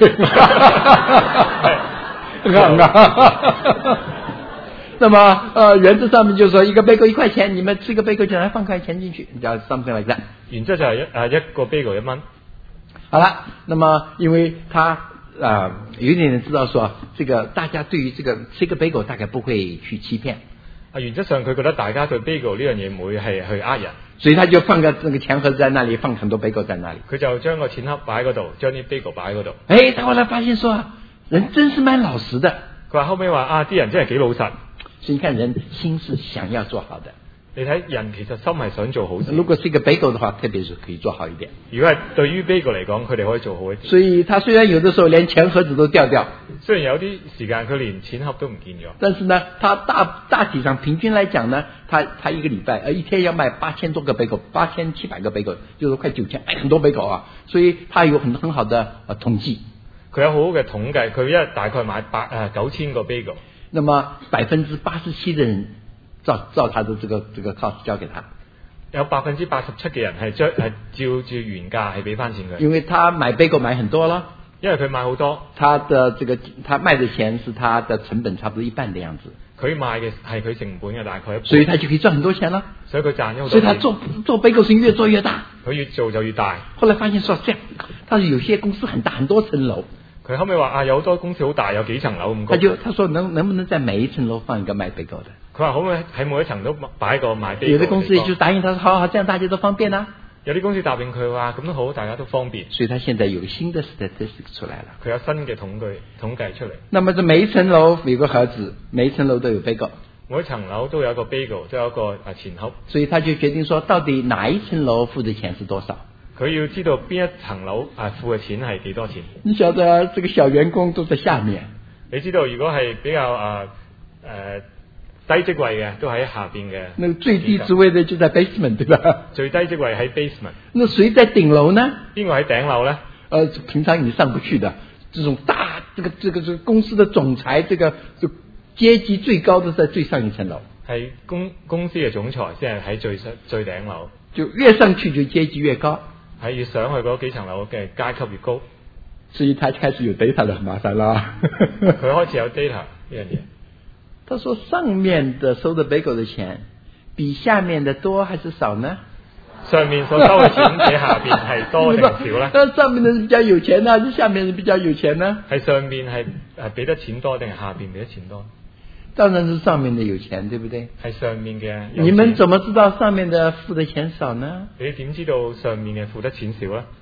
那麼原則上面就是說一個 bagel 1塊錢，你們吃個 bagel就來放塊錢進去，叫 something like that。 原則就係一個 bagel 1蚊。 好了，那麼因為他有一點人知道說，這個大家對於這個吃個 bagel 大概不會去欺騙。 原則上佢覺得大家對 bagel 呢樣嘢唔會係去呃人， 所以他就放個那個錢盒子在那裡，放很多 bagel 在那裡。 佢就將個錢盒擺喺嗰度，將啲 bagel 擺喺嗰度。 他後來發現說，人真是蠻老實的。 佢話後尾話啲人真係幾老實。 所以你看人心是想要做好的。 你睇人其實心係想做好事。 如果是一個 bagel 的話，特別是可以做好一點。如果係對於 bagel 嚟講，佢哋可以做好一點。 所以他雖然有的時候連錢盒子都掉， 雖然有啲時間佢連錢盒都唔見咗， 但是呢，他大體上平均來講呢，他一個禮拜一天要賣8000多個 bagel，8700個 bagel，就是快9000，很多 bagel啊。所以他有很好的統計。佢有好好嘅統計，佢一日大概買9000個 bagel。那麼87%的人照他的這個 cost 交給他， 有87%嘅人係照原價係俾翻錢佢， 因為他買 bagel 買很多啦， 因為佢買好多， 他賣的錢是他的成本差不多一半的樣子， 佢賣嘅係佢成本嘅大概一半， 所以他就可以賺很多錢了。 所以佢賺咗好多錢。 所以他做貝果生意越做越大。 佢越做就越大。 後來發現說這樣，他說有些公司很大，很多層樓。 佢後尾話有好多公司好大，有幾層樓咁高。他說能不能在每一層樓放一個賣貝果的？ 佢話可唔可以喺每一層都擺一個賣貝果？ 有的公司也就答應他說好，這樣大家都方便啦。 有啲公司答應佢話咁都好，大家都方便。 所以他現在有新的 statistics 出來了。 佢有新嘅統計出嚟。 那麼這每一層樓有個盒子，每一層樓都有貝果。 每一層樓都有一個 bagel，都有一個錢盒。 所以他就決定說，到底哪一層樓付的錢是多少？ 佢要知道邊一層樓付嘅錢係幾多錢。 你曉得這個小員工都在下面。 你知道如果係比較低職位嘅，都喺下邊嘅。 那個最低職位的就在 basement， 對吧？ 最低職位喺 basement。 那誰在頂樓呢？ 邊個喺頂樓呢？ 平常你上不去的，這種大這個公司的總裁，這個階級最高的在最上一層樓。 係公司嘅總裁先係喺最頂樓。 就越上去就階級越高。 係越上去嗰幾層樓嘅階級越高。 所以他開始有 data 就很麻煩啦。 佢開始有 data 呢樣嘢。 他說上面的收的貝果的錢比下面的多還是少呢？ 上面所收嘅錢比下邊係多定少呢？ 上面的人比較有錢呢，還是下面人比較有錢呢？ 係上面係俾得錢多定係下邊俾得錢多？ 當然是上面的有錢，對不對？ 係上面嘅。 你們怎麼知道上面的付的錢少呢？ 你點知道上面嘅付得錢少呢？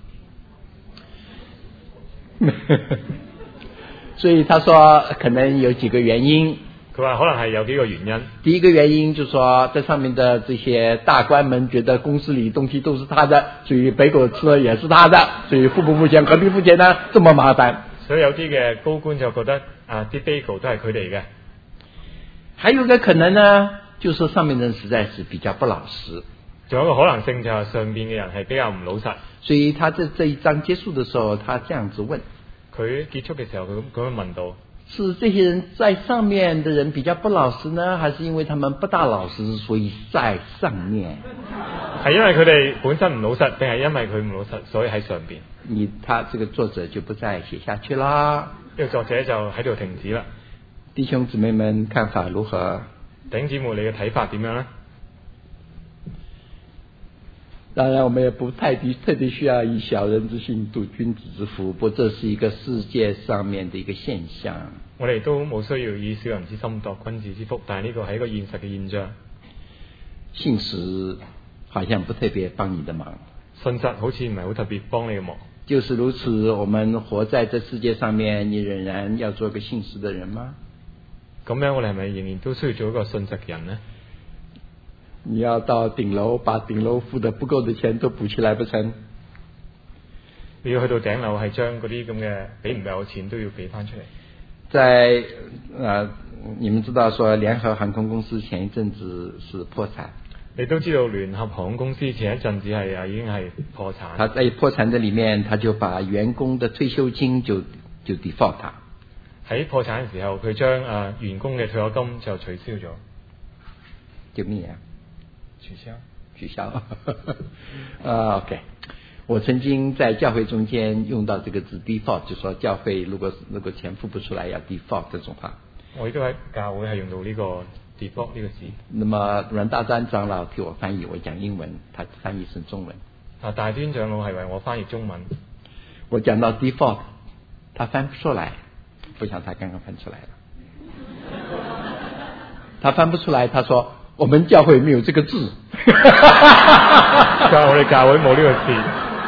所以他說可能有幾個原因。 佢話可能係有幾個原因。 第一個原因就是說，在上面的這些大官們覺得公司裏東西都是他的，所以貝果吃了也是他的，所以付不付錢何必付錢呢？這麼麻煩。 所以有啲嘅高官就覺得啲貝果都係佢哋嘅。 還有一個可能呢，就是上面的人實在是比較不老實。 仲有一個可能性就係上面嘅人係比較唔老實。 所以他這一章結束的時候，他這樣子問。 佢結束嘅時候，佢咁樣問到： 是這些人在上面的人比較不老實呢，還是因為他們不大老實，所以在上面？ 係因為佢哋本身唔老實，定係因為佢唔老實，所以喺上邊？ 他這個作者就不再寫下去啦。 呢個作者就喺度停止啦。 弟兄姊妹們看法如何？ 弟兄姊妹，你嘅睇法點樣呢？ 當然，我們也不特地需要以小人之心度君子之腹，不過這是一個世界上面的一個現象。 我哋都冇需要以小人之心度君子之腹，但係呢個係一個現實嘅現象。 信實好像不特別幫你的忙。 信實好似唔係好特別幫你嘅忙。 就是如此，我們活在這世界上面，你仍然要做個信實的人嗎？ 咁樣我哋係咪仍然都需要做一個信實嘅人呢？ 你要到頂樓，把頂樓付得不夠的錢都補起來不成？ 你要去到頂樓，係將嗰啲咁嘅俾唔夠嘅錢都要俾翻出嚟。 在你們知道說聯合航空公司前一陣子是破產。 你都知道聯合航空公司前一陣子係已經係破產。 他在破產的裡面，他就把員工的退休金就 default 他。 喺破產嘅時候，佢將員工嘅退休金就取消咗。 叫咩啊？取消。OK， 我曾經在教會中間用到這個字 default，就說教會如果錢付不出來要 default 這種話。 我亦都喺教會係用到呢個 default 呢個字。那麼阮大專長老替我翻譯，我講英文，他翻譯成中文。 大專長老係為我翻譯中文。 我講到 default， 他翻不出來，不想他剛剛翻出來了。他翻不出來，他說我們教會沒有這個字。 我哋教會冇呢個字。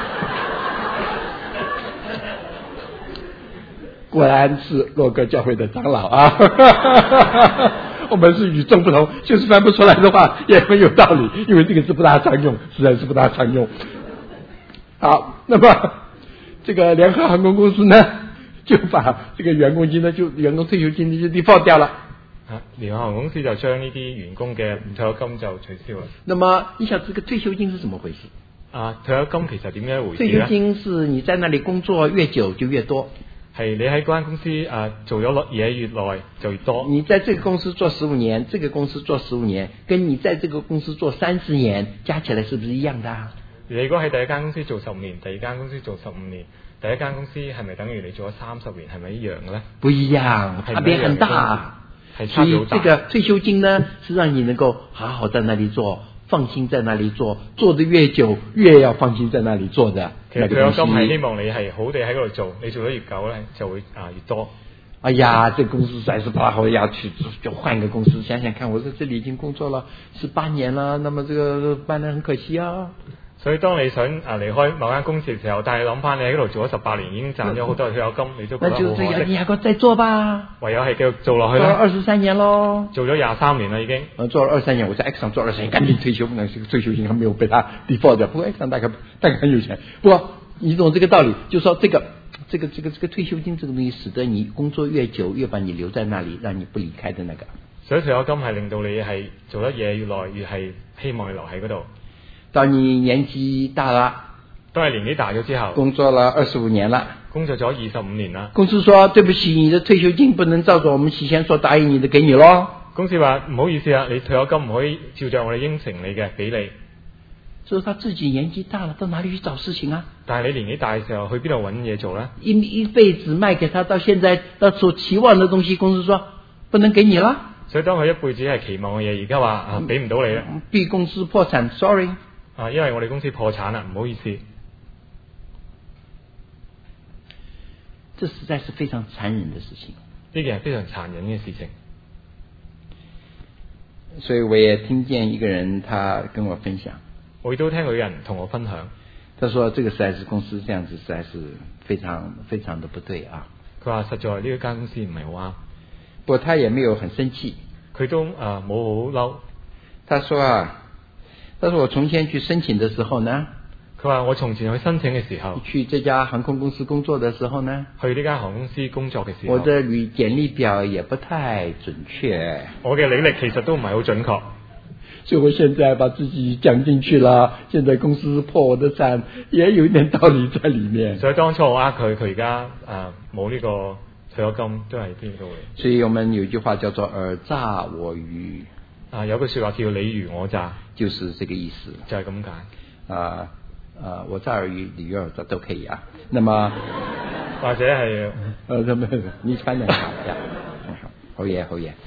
果然是洛哥教會的長老啊。我們是與眾不同，就是翻不出來的話也很有道理，因為這個字不大常用，實在是不大常用。好，那麼這個聯合航空公司呢，就把這個員工金呢，員工退休金就 default 掉了。 聯合航空公司就將呢啲員工嘅退休金就取消啦。 那麼你想這個退休金是怎麼回事？ 退休金其實點樣一回事呢？ 退休金是你在那裡工作越久就越多。 係你喺嗰間公司做咗嘢越耐就越多。 你在這個公司做15年，這個公司做15年，跟你在這個公司做30年，加起來是不是一樣的？ 你如果喺第一間公司做10年，第二間公司做15年， 第一間公司係咪等於你做咗30年係咪一樣嘅咧？ 不一樣，差別很大。所以這個退休金呢，是讓你能夠好好在那裏做，放心在那裏做，做得越久越要放心在那裏做的。 其實退休金係希望你係好地喺嗰度做，你做得越久咧就會越多。 哎呀，這公司實在是不好，要去就換個公司。想想看，我在這裏已經工作了18年了，那麼這個辦得很可惜啊。 所以當你想離開某間公司嘅時候，但係諗翻你喺嗰度做咗18年，已經賺咗好多退休金，你都覺得好可惜。那就你還要再做吧。唯有係繼續做落去啦。做了23年咯。做咗23年啦已經。做了23年，我在 X 上做23年，趕緊退休，那這個退休金還沒有被他 default 掉。不過 X 上大概很有錢。不過你懂這個道理，就是說這個退休金這個東西，使得你工作越久，越把你留在那裡，讓你不離開的那個。所以退休金係令到你係做得嘢越來越係希望你留喺嗰度。到你年紀大了，當你年紀大咗之後，工作了25年了，工作咗25年啦。公司說對不起，你的退休金不能照着我們事先所答應你的給你咯。公司話唔好意思啊，你退休金唔可以照着我哋應承你嘅俾你。就是他自己年紀大了，到哪裡去找事情啊？但係你年紀大嘅時候，去邊度揾嘢做呢？一輩子賣給他，到現在到所期望的東西，公司說不能給你啦。所以當佢一輩子係期望嘅嘢，而家話俾唔到你啦。B 公司破產 ，sorry。因為我哋公司破產啦，唔好意思。這實在是非常殘忍的事情。呢件係非常殘忍嘅事情。所以我也聽見一個人，他跟我分享。我亦都聽過有人同我分享，他說：這個實在是公司這樣子，實在是非常非常的不對啊。佢話實在呢一間公司唔係好啱。不過他也沒有很生氣，佢都冇好嬲。他說我從前去申請的時候呢，佢話我從前去申請嘅時候，去這家航空公司工作的時候呢，去呢間航空公司工作嘅時候，我的簡歷表也不太準確，我嘅履歷其實都唔係好準確，所以我現在把自己講進去了，現在公司破我的產，也有一點道理在裏面。所以當初我佢而家冇呢個退休金都係邊個嘅？所以我們有一句話叫做爾詐我愚。有句說話叫你虞我詐，就是這個意思，就係咁解。我詐而愚，你虞我詐都可以啊。那麼或者係你翻譯下呀，好嘢好嘢。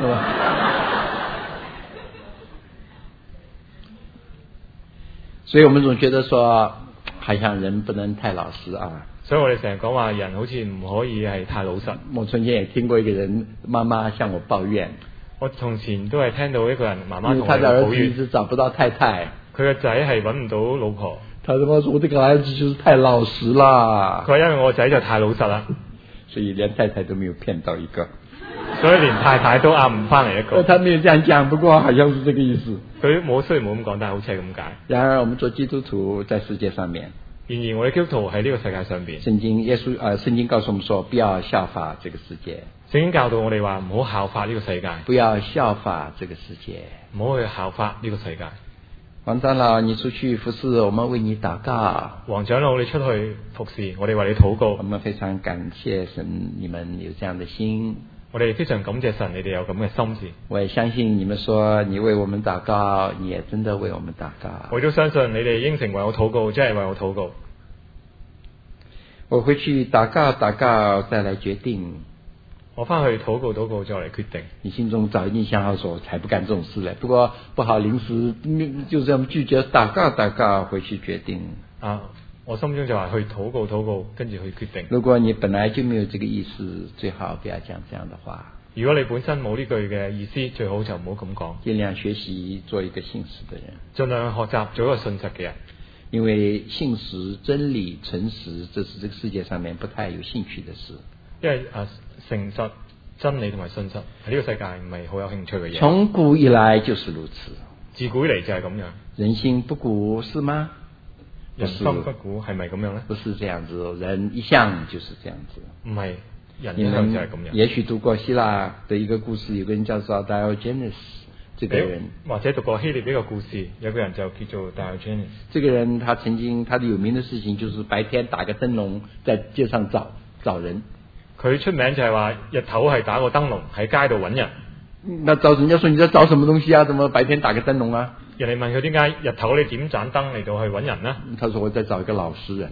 所以我們總覺得說，好像人不能太老實啊。所以我哋成日講話，人好似唔可以係太老實。我從前也聽過一個人媽媽向我抱怨。我從前都係聽到一個人媽媽同我抱怨，他的兒子一直找不到太太，佢個仔係揾唔到老婆。他說：我這個兒子就是太老實啦。佢話因為我個仔就太老實啦，所以連太太都沒有騙到一個，所以連太太都啱唔翻嚟一個。他沒有這樣講，不過好像是這個意思。佢冇雖然冇咁講，但係好似係咁解。然而我們做基督徒在世界上面，然而我哋基督徒喺呢個世界上邊，聖經告訴我們說，不要效法這個世界。聖經教導我哋話唔好效法呢個世界，不要效法這個世界，唔好去效法呢個世界。王長老，你出去服侍，我們為你禱告。王長老，你出去服侍，我哋為你禱告。我們非常感謝神，你們有這樣的心。我哋非常感謝神，你哋有咁嘅心志。我也相信你們說你為我們禱告，你也真的為我們禱告。我都相信你哋應承為我禱告，真係為我禱告。我回去禱告，再來決定。我翻去禱告再嚟決定。你心中早已經想好說，我才不幹這種事咧。不過不好臨時就這樣拒絕禱告，回去決定。我心中就話去禱告，跟住去決定。如果你本來就沒有這個意思，最好不要講這樣的話。如果你本身冇呢句嘅意思，最好就唔好咁講。盡量學習做一個信實的人，盡量學習做一個信實嘅人。因為信實、真理、誠實，這是這個世界上面不太有興趣的事。因為誠實、真理同埋信實喺呢個世界唔係好有興趣嘅嘢。從古以來就是如此，自古以嚟就係咁樣。人心不古是嗎？人心不古係咪咁樣呢？不是這樣子，人一向就是這樣子。唔係，人一向就係咁樣。也許讀過希臘的一個故事，有個人叫做 Diogenes， 這個人或者讀過希臘呢個故事，有個人就叫做 Diogenes。這個人他曾經他的有名的事情就是白天打個燈籠在街上找人。佢出名就係話日頭係打個燈籠喺街度揾人。那找人家說你在找什麼東西啊？怎麼白天打個燈籠啊？人哋問佢點解日頭你點盞燈嚟到去揾人呢？他說我在找一個老實人。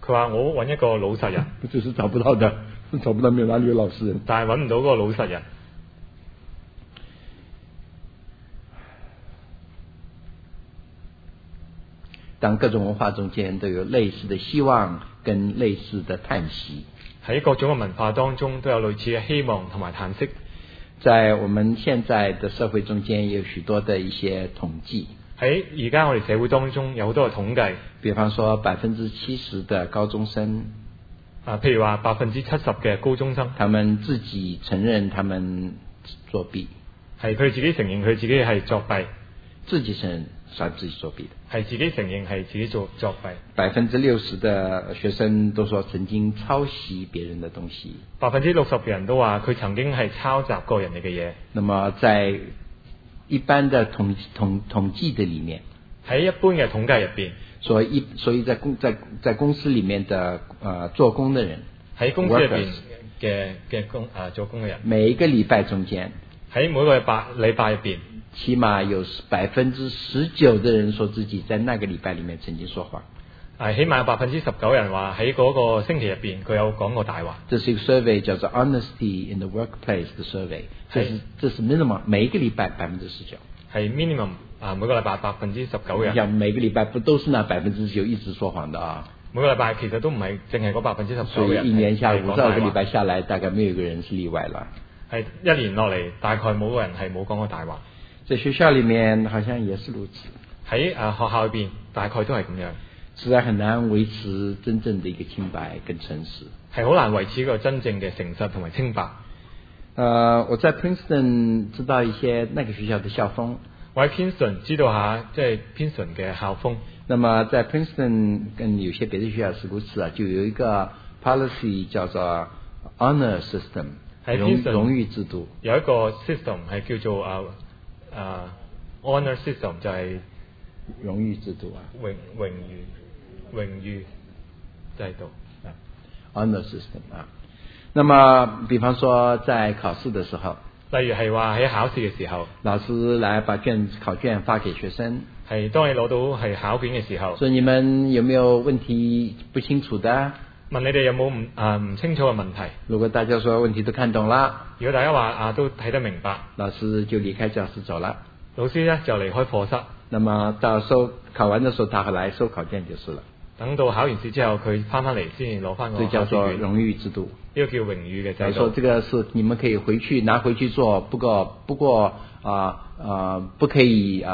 佢話我揾一個老實人， 就是找不到的，找不到，沒有哪裡有老實人。 但係揾唔到嗰個老實人。 當各種文化中間都有類似的希望跟類似的嘆息， 喺各種嘅文化當中都有類似嘅希望同埋嘆息。 在我們現在的社會中間有許多的一些統計， 喺而家我哋社會當中有好多嘅統計， 比方說70%的高中生， 譬如話70%嘅高中生， 他們自己承認他們作弊， 係佢自己承認佢自己係作弊， 自己承認算自己作弊的， 係自己承認係自己作弊。 60%的學生都說曾經抄襲別人的東西 ，60%嘅人都話佢曾經係抄襲過人哋嘅嘢。 那麼在一般的統計的裏面， 喺一般嘅統計入邊， 所以在公司裏面的做工的人， 喺公司入邊嘅做工嘅人， 每一個禮拜中間， 喺每個禮拜入邊， 起碼有19%的人說自己在那個禮拜裏面曾經說謊。 起碼有19%人話喺嗰個星期入邊佢有講過大話。 這是一個 survey 叫做 Honesty in the Workplace 的 survey，這是 minimum 每一個禮拜19%。 係 minimum 每個禮拜19%人。 像每個禮拜不都是那19%一直說謊的啊？ 每個禮拜其實都唔係淨係嗰19%人。 所以一年下52個禮拜下來，大概沒有一個人是例外啦。 係一年落嚟，大概冇個人係冇講過大話。 在學校裏面好像也是如此。 喺學校裏邊大概都係咁樣。 實在很難維持真正的一個清白跟誠實。係好難維持一個真正嘅誠實同埋清白。 我在 Princeton 知道一些那個學校的校風。 我喺 Princeton 知道下，即係 Princeton 嘅校風。 那麼在 Princeton 跟有些別的學校是如此啊，就有一個 policy 叫做 honor system， 榮譽制度。有一個 system 係叫做 honor system， 就係榮譽制度啊。 榮譽制度。 honor system 啊。那麼比方說在考試的時候， 例如係話喺考試嘅時候， 老師來把考卷發給學生， 係當你攞到係考卷嘅時候， 所以你們有沒有問題不清楚的？ 問你哋有冇唔清楚嘅問題？ 如果大家說問題都看懂了， 如果大家話都睇得明白， 老師就離開教室走了。 老師呢就離開課室。 那麼到考完的時候，他來收考卷就是了。 等到考完試之後，佢翻嚟先攞翻個考試卷。 這叫做榮譽制度。 呢個叫榮譽嘅制度。 說這個是你們可以拿回去做，不過不可以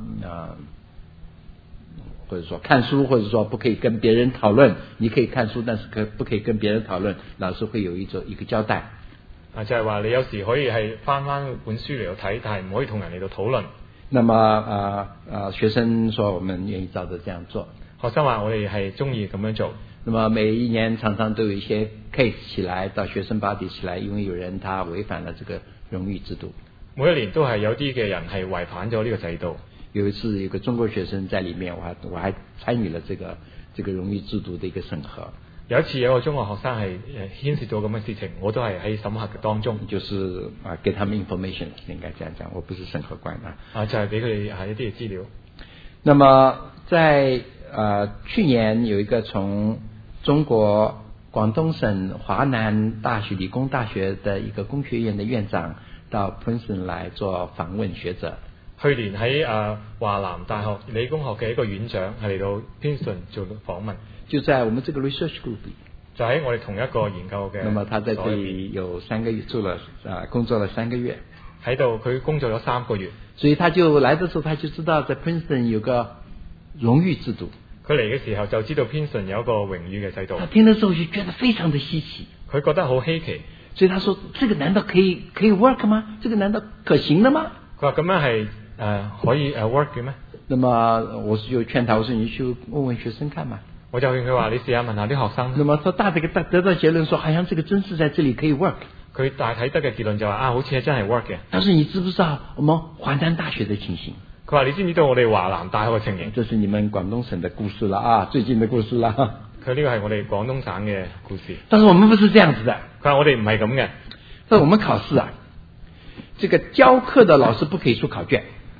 或者說看書，或者說不可以跟別人討論。你可以看書，但是不可以跟別人討論。老師會有一個交代。 就係話你有時可以係翻本書嚟到睇，但係唔可以同人嚟到討論。 那麼學生說我們願意照着這樣做。 學生話我哋係中意咁樣做。 那麼每一年常常都有一些 case 起來，到學生 body 起來，因為有人他違反了這個榮譽制度。 每一年都係有啲嘅人係違反咗呢個制度。 有一次有個中國學生在裡面，我還參與了這個榮譽制度的一個審核。 有一次有個中國學生係牽涉到咁嘅事情，我都係喺審核當中。 就是給他們 information， 應該這樣講，我不是審核官就係俾佢哋一啲嘅資料。 那麼在去年有一個從中國廣東省華南大學理工大學的一個工學院的院長到 Princeton 來做訪問學者。 去年喺華南大學理工學嘅一個院長係嚟到 Princeton 做訪問， 就在我們這個 research group 裏， 就喺我哋同一個研究嘅。 那麼他在這裡有3個月工作了3個月， 喺度佢工作咗3個月， 所以他就來的時候他就知道在 Princeton 有個榮譽制度。 佢嚟嘅時候就知道 Princeton 有一個榮譽嘅制度。 他聽的時候就覺得非常的稀奇， 佢覺得好稀奇， 所以他說：這個難道可以 work 嗎？這個難道可行的嗎？ 佢話咁樣係可以work 嘅咩？ 那麼我就勸他，我說你去問問學生看嘛。 我就勸佢話：你試下問下啲學生。 那麼他得到結論說，好像這個真是在這裡可以 work。 佢大體得嘅結論就話好似係真係 work 嘅。 但是你知不知道我們華南大學的情形？ 佢話：你知唔知道我哋華南大學嘅情形？ 這是你們廣東省的故事啦最近的故事啦。 佢呢個係我哋廣東省嘅故事。 但是我們不是這樣子的。 佢話我哋唔係咁嘅。 但我們考試這個教課的老師不可以出考卷。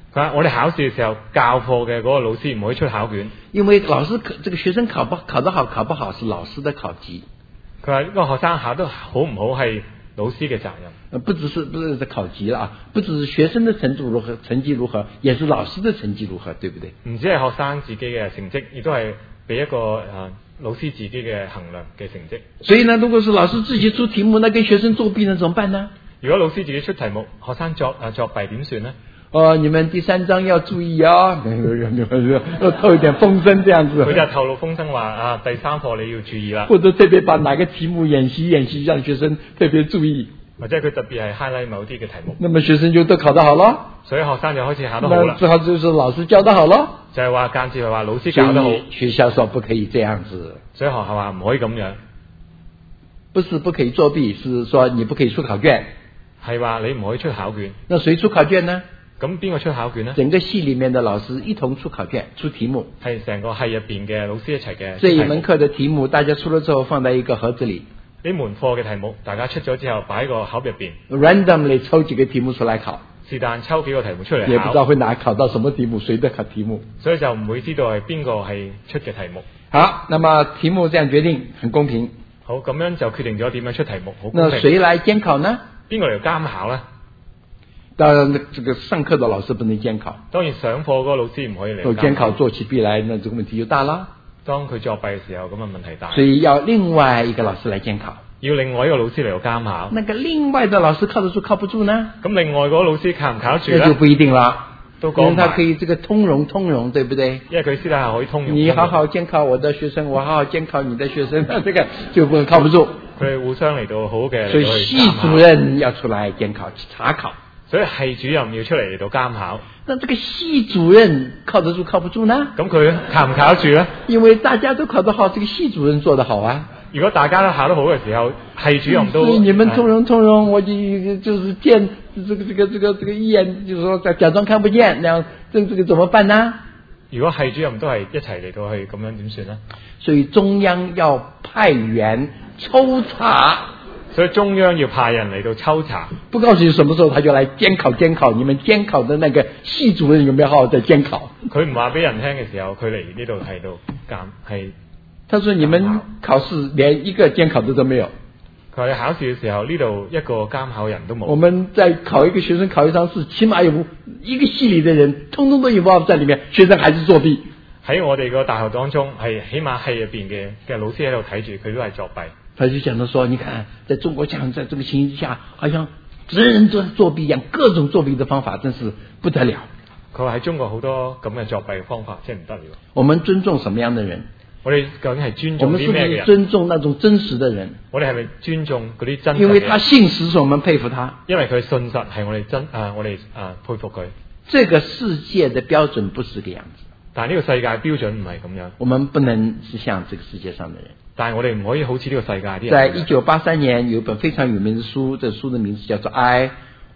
佢話我哋考試嘅時候教課嘅嗰個老師唔可以出考卷， 因為老師這個學生考得好考不好是老師的考績。 佢話呢個學生考得好唔好係老師嘅責任。 不只是考級了啊，不只是學生的成績如何，也是老師的成績如何，對不對？ 唔止係學生自己嘅成績，亦都係俾一個老師自己嘅衡量嘅成績。 所以呢，如果是老師自己出題目，那跟學生作弊呢，怎麼辦呢？ 如果老師自己出題目，學生作弊點算呢？ 你們第3章要注意啊，要透一點風聲這樣子。 佢就透露風聲話第3課你要注意啦， 或者特別把哪個題目演習，讓學生特別注意。 或者佢特別係 highlight 某啲嘅題目， 那麼學生就都考得好了， 所以學生就開始考得好啦。 最後就是老師教得好了， 就係話間接係話老師教得好。 學校說不可以這樣子， 所以學校話唔可以咁樣， 不是不可以作弊，是說你不可以出考卷， 係話你唔可以出考卷。 那誰出考卷呢？ 咁邊個出考卷呢？ 整個系裏面的老師一同出考卷，出題目，係成個系入邊嘅老師一齊嘅。 這一門課的題目，大家出了之後放在一個盒子裏。 呢門課嘅題目，大家出咗之後擺喺個盒入邊 ，randomly 抽幾個題目出來考， 是但抽幾個題目出嚟考， 也不知道會考到什麼題目，誰的考題目， 所以就唔會知道係邊個係出嘅題目。 好，那麼題目這樣決定，很公平。 好，咁樣就決定咗點樣出題目，好公平。那誰來監考呢？ 邊個嚟監考呢？ 當然，這個上課的老師不能監考。 當然上課嗰個老師唔可以嚟監考，做起弊來，那這個問題就大啦。 當佢作弊嘅時候，咁啊問題大。 所以要另外一個老師來監考。 要另外一個老師嚟到監考。 那個另外的老師靠得住靠不住呢？ 咁另外嗰個老師靠唔靠得住呢？ 那就不一定啦。 都講埋。 因為他可以這個通融，對不對？ 因為佢私底下可以通融。 你好好監考我的學生，我好好監考你的學生，那這個就不能靠不住。 佢哋互相嚟到好嘅。 所以系主任要出來監考查考。 所以系主任要出嚟到監考。 那這個系主任靠得住靠不住呢？ 咁佢靠唔靠得住呢？ 因為大家都考得好，這個系主任做得好啊。 如果大家都考得好嘅時候，系主任都。 所以你們通融，我就是見這個一眼，就是說假裝看不見，那樣這個怎麼辦呢？ 如果系主任都係一齊嚟到去咁樣點算呢？ 所以中央要派員抽查。 所以中央要派人嚟到抽查， 不告訴你什麼時候他就來監考，你們監考的那個系主任有沒有好好在監考？ 佢唔話俾人聽嘅時候，佢嚟呢度係度係。 他說你們考試連一個監考的都沒有。 佢話你考試嘅時候呢度一個監考人都冇。 我們在考一個學生考一張試，起碼有一個系裏的人通通都 involve 在裏面，學生還是作弊。喺我哋個大學當中，係起碼系入邊嘅老師喺度睇住，佢都係作弊。 他就講到說，你看，在中國講，在這個情形之下，好像人人都作弊一樣，各種作弊的方法真是不得了。 佢話喺中國好多咁嘅作弊嘅方法，真係唔得了。 我們尊重什麼樣的人？ 我哋究竟係尊重啲咩嘅人？ 我們是不是尊重那種真實的人？ 我哋係咪尊重嗰啲真實嘅人？ 因為他信實，所以我們佩服他。 因為佢信實係我哋佩服佢。 這個世界的標準不是這個樣子。 但係呢個世界標準唔係咁樣。 我們不能是像這個世界上的人。 但係我哋唔可以好似呢個世界啲人。 在1983年有一本非常有名的書，這書的名字叫做《I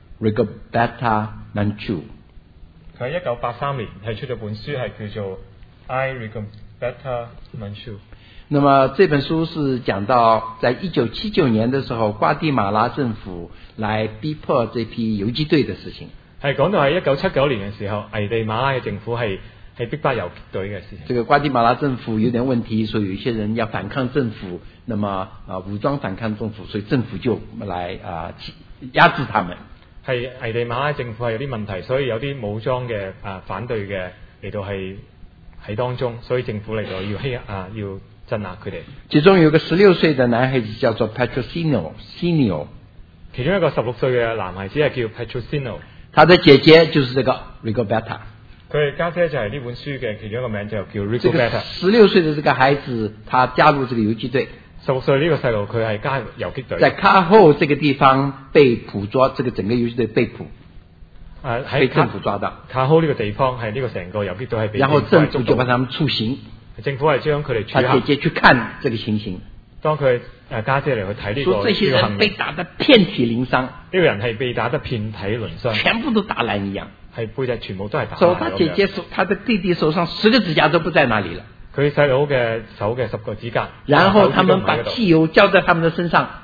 Rigoberta Menchú》。 佢喺1983年係出咗本書，係叫做《I Rigoberta Menchú》。 那麼這本書是講到，在1979年的時候，瓜地馬拉政府來逼迫這批游擊隊的事情。 係講到喺1979年嘅時候，危地馬拉嘅政府係逼迫游擊隊嘅事情。這個瓜地馬拉政府有點問題，所以有一些人要反抗政府，那麼武裝反抗政府，所以政府就來壓制他們。 係危地馬拉政府係有啲問題，所以有啲武裝嘅反對嘅嚟到係喺當中，所以政府嚟到要鎮壓佢哋。 其中有個16歲的男孩子叫做 Patrocinio， 其中一個16歲嘅男孩子係叫 Patrocinio， 他的姐姐就是這個 Rigoberta。 佢嘅家姐就係呢本書嘅其中一個名，就叫 Rigoberta。 16歲的這個孩子，他加入這個游擊隊。 16歲呢個細路，佢係加入游擊隊。 在卡後這個地方被捕捉，這個整個游擊隊被捕。被政府抓到。 卡後呢個地方係呢個成個游擊隊係被。 然後政府就把他們處刑。 政府係將佢哋處刑。 他姐姐去看這個情形。 當佢家姐嚟去睇呢個。 說這些人被打得遍體鱗傷。呢個人係被打得遍體鱗傷。 全部都打爛一樣。 係背脊全部都係打爛。 說他姐姐手，他的弟弟手上10個指甲都不在那裡了。 佢細佬嘅手嘅10個指甲。 然後他們把汽油澆在他們的身上，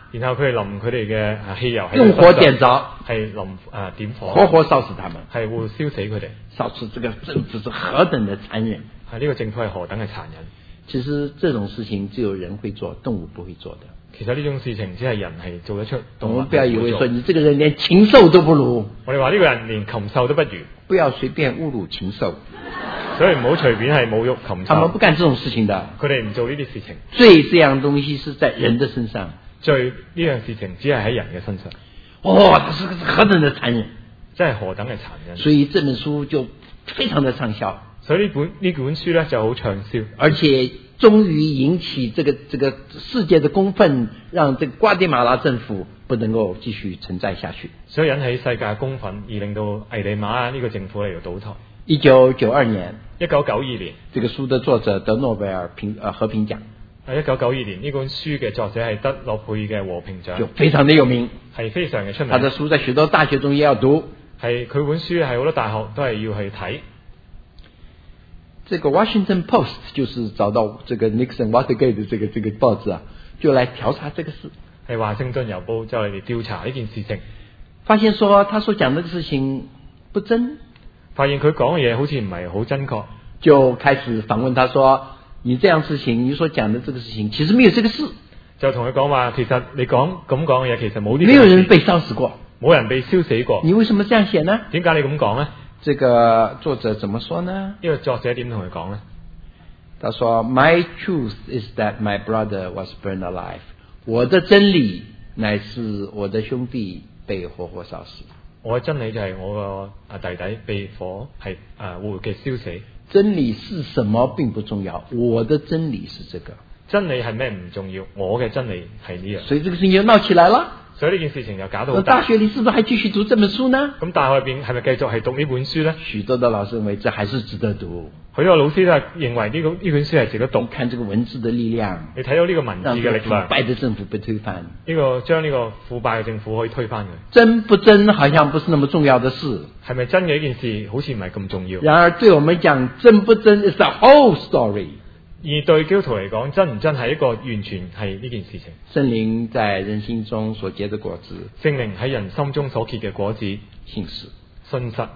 然後佢哋淋佢哋嘅汽油喺用火點着， 係淋點火， 活活燒死他們， 係會燒死佢哋。 燒死這個政治是何等的殘忍！ 係呢個政府係何等嘅殘忍。 其實這種事情只有人會做，動物不會做的。 其實呢種事情只係人係做得出，動物我們不要以為說你這個人連禽獸都不如。 我哋話呢個人連禽獸都不如， 不要隨便侮辱禽獸。 所以唔好隨便係侮辱禽獸。 他們不幹這種事情的。 佢哋唔做呢啲事情。 罪這樣東西是在人的身上。 罪呢樣事情只係喺人嘅身上。 這是何等的殘忍！ 真係何等嘅殘忍。 所以這本書就非常的暢銷。 所以呢本書咧就好暢銷， 而且終於引起這個世界的公憤，讓這個瓜地馬拉政府不能夠繼續存在下去。 所以引起世界嘅公憤，而令到危地馬拉呢個政府嚟到倒台。 1992年 ，1992年， 這個書的作者得諾貝爾和平獎。 1992年呢本書嘅作者係得諾貝爾嘅和平獎， 就非常的有名， 係非常嘅出名。 他的書在許多大學中也要讀， 係佢本書係好多大學都係要去睇。 這個 Washington Post 就是找到這個 Nixon Watergate 的這個報紙啊，就來調查這個事。 係華盛頓郵報就嚟調查呢件事情， 發現說他所講的事情不真， 發現佢講嘅嘢好似唔係好真確， 就開始訪問他說：你這樣事情，你所講的這個事情，其實沒有這個事。 就同佢講話，其實你咁講嘅嘢，其實冇呢， 沒有人被燒死過， 冇人被燒死過。 你為什麼這樣寫呢？ 點解你咁講呢？ 這個作者怎麼說呢？ 呢個作者點同佢講呢？ 他說 ：My truth is that my brother was burned alive。我的真理乃是我的兄弟被活活燒死。 我嘅真理就係我個弟弟被火係活活嘅燒死。 真理是什麼並不重要，我的真理是這個。 真理係咩唔重要，我嘅真理係呢樣。 所以這個事情就鬧起來了。 所以呢件事情就搞到好大。 大學裏是不是還繼續讀這本書呢？ 咁大學入邊係咪繼續係讀呢本書呢？ 許多的老師認為這還是值得讀。 許多老師都係認為呢本書係值得讀。 看這個文字的力量， 你睇到呢個文字嘅力量， 腐敗的政府被推翻。 呢個將呢個腐敗嘅政府可以推翻佢。 真不真好像不是那麼重要的事。 係咪真嘅一件事好似唔係咁重要。 然而對我們講，真不真 is the whole story。 而對基督徒嚟講，真唔真係一個完全係呢件事情。 聖靈在人心中所結的果子， 聖靈喺人心中所結嘅果子， 信實。 信實。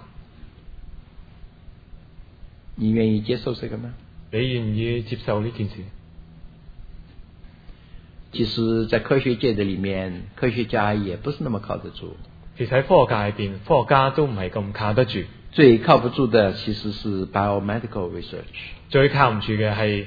你願意接受這個嗎？ 你願意接受呢件事？ 其實，在科學界的裏面，科學家也不是那麼靠得住。 其實喺科學界入邊，科學家都唔係咁靠得住。 最靠不住的其實是 biomedical research。最靠唔住嘅係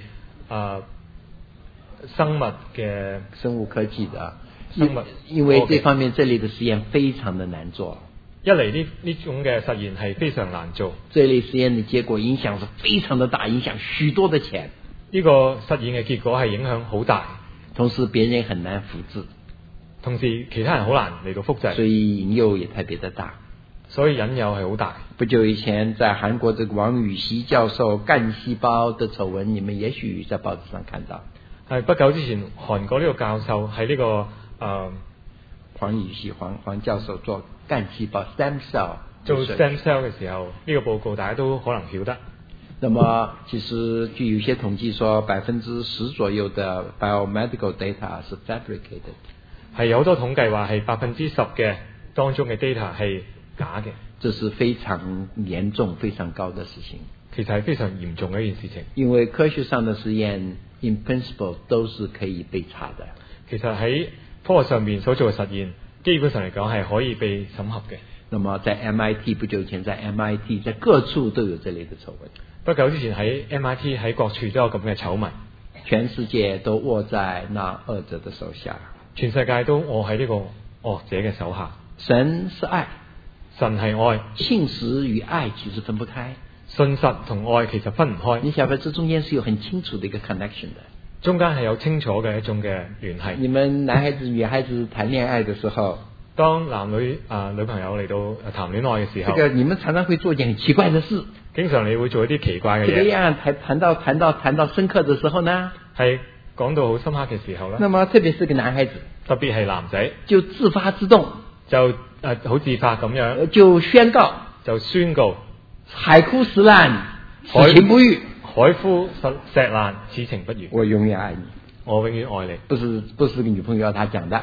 生物科技的生物， 因為這方面這類的實驗非常的難做。 一嚟呢種嘅實驗係非常難做。 這類實驗的結果影響是非常的大，影響許多的錢。 呢個實驗嘅結果係影響好大， 同時別人很難複製， 同時其他人好難嚟到複製， 所以引誘也特別的大。 所以引誘係好大。 不久以前，在韓國這個王宇熙教授幹細胞的醜聞，你們也許在報紙上看到。 係不久之前，韓國呢個教授喺呢個黃宇熙黃教授做幹細胞 stem cell 做 stem cell 嘅時候，呢個報告大家都可能曉得。 那麼其實據有些統計說10%左右的 biomedical data 是 fabricated， 係有好多統計話係10%嘅當中嘅 data 係假嘅。 這是非常嚴重非常高的事情。 其實係非常嚴重嘅一件事情。 因為科學上的實驗 in principle 都是可以被查的。 其實喺科學上面所做嘅實驗，基本上嚟講係可以被審核嘅。 那麼在 MIT 不久前，在 MIT 在各處都有這類的醜聞。 不久之前喺 MIT 喺各處都有咁嘅醜聞。 全世界都握在那惡者的手下。 全世界都握喺呢個惡者嘅手下。 神是愛。 神係愛。 信實與愛其實分不開。 信實同愛其實分唔開。 你曉得這中間是有很清楚的一個 connection 的。 中間係有清楚嘅一種嘅聯繫。 你們男孩子女孩子談戀愛的時候， 當男女女朋友嚟到談戀愛嘅時候， 這個你們常常會做一件很奇怪的事。經常你會做一啲奇怪嘅嘢。 這個樣談到深刻的時候呢， 係講到好深刻嘅時候呢， 那麼特別是個男孩子， 特別係男仔， 就自發自動， 就好自發咁樣， 就宣告，海枯石爛，此情不渝， 海枯石爛，此情不渝。 我永遠愛你， 我永遠愛你。 不是個女朋友要他講的， 唔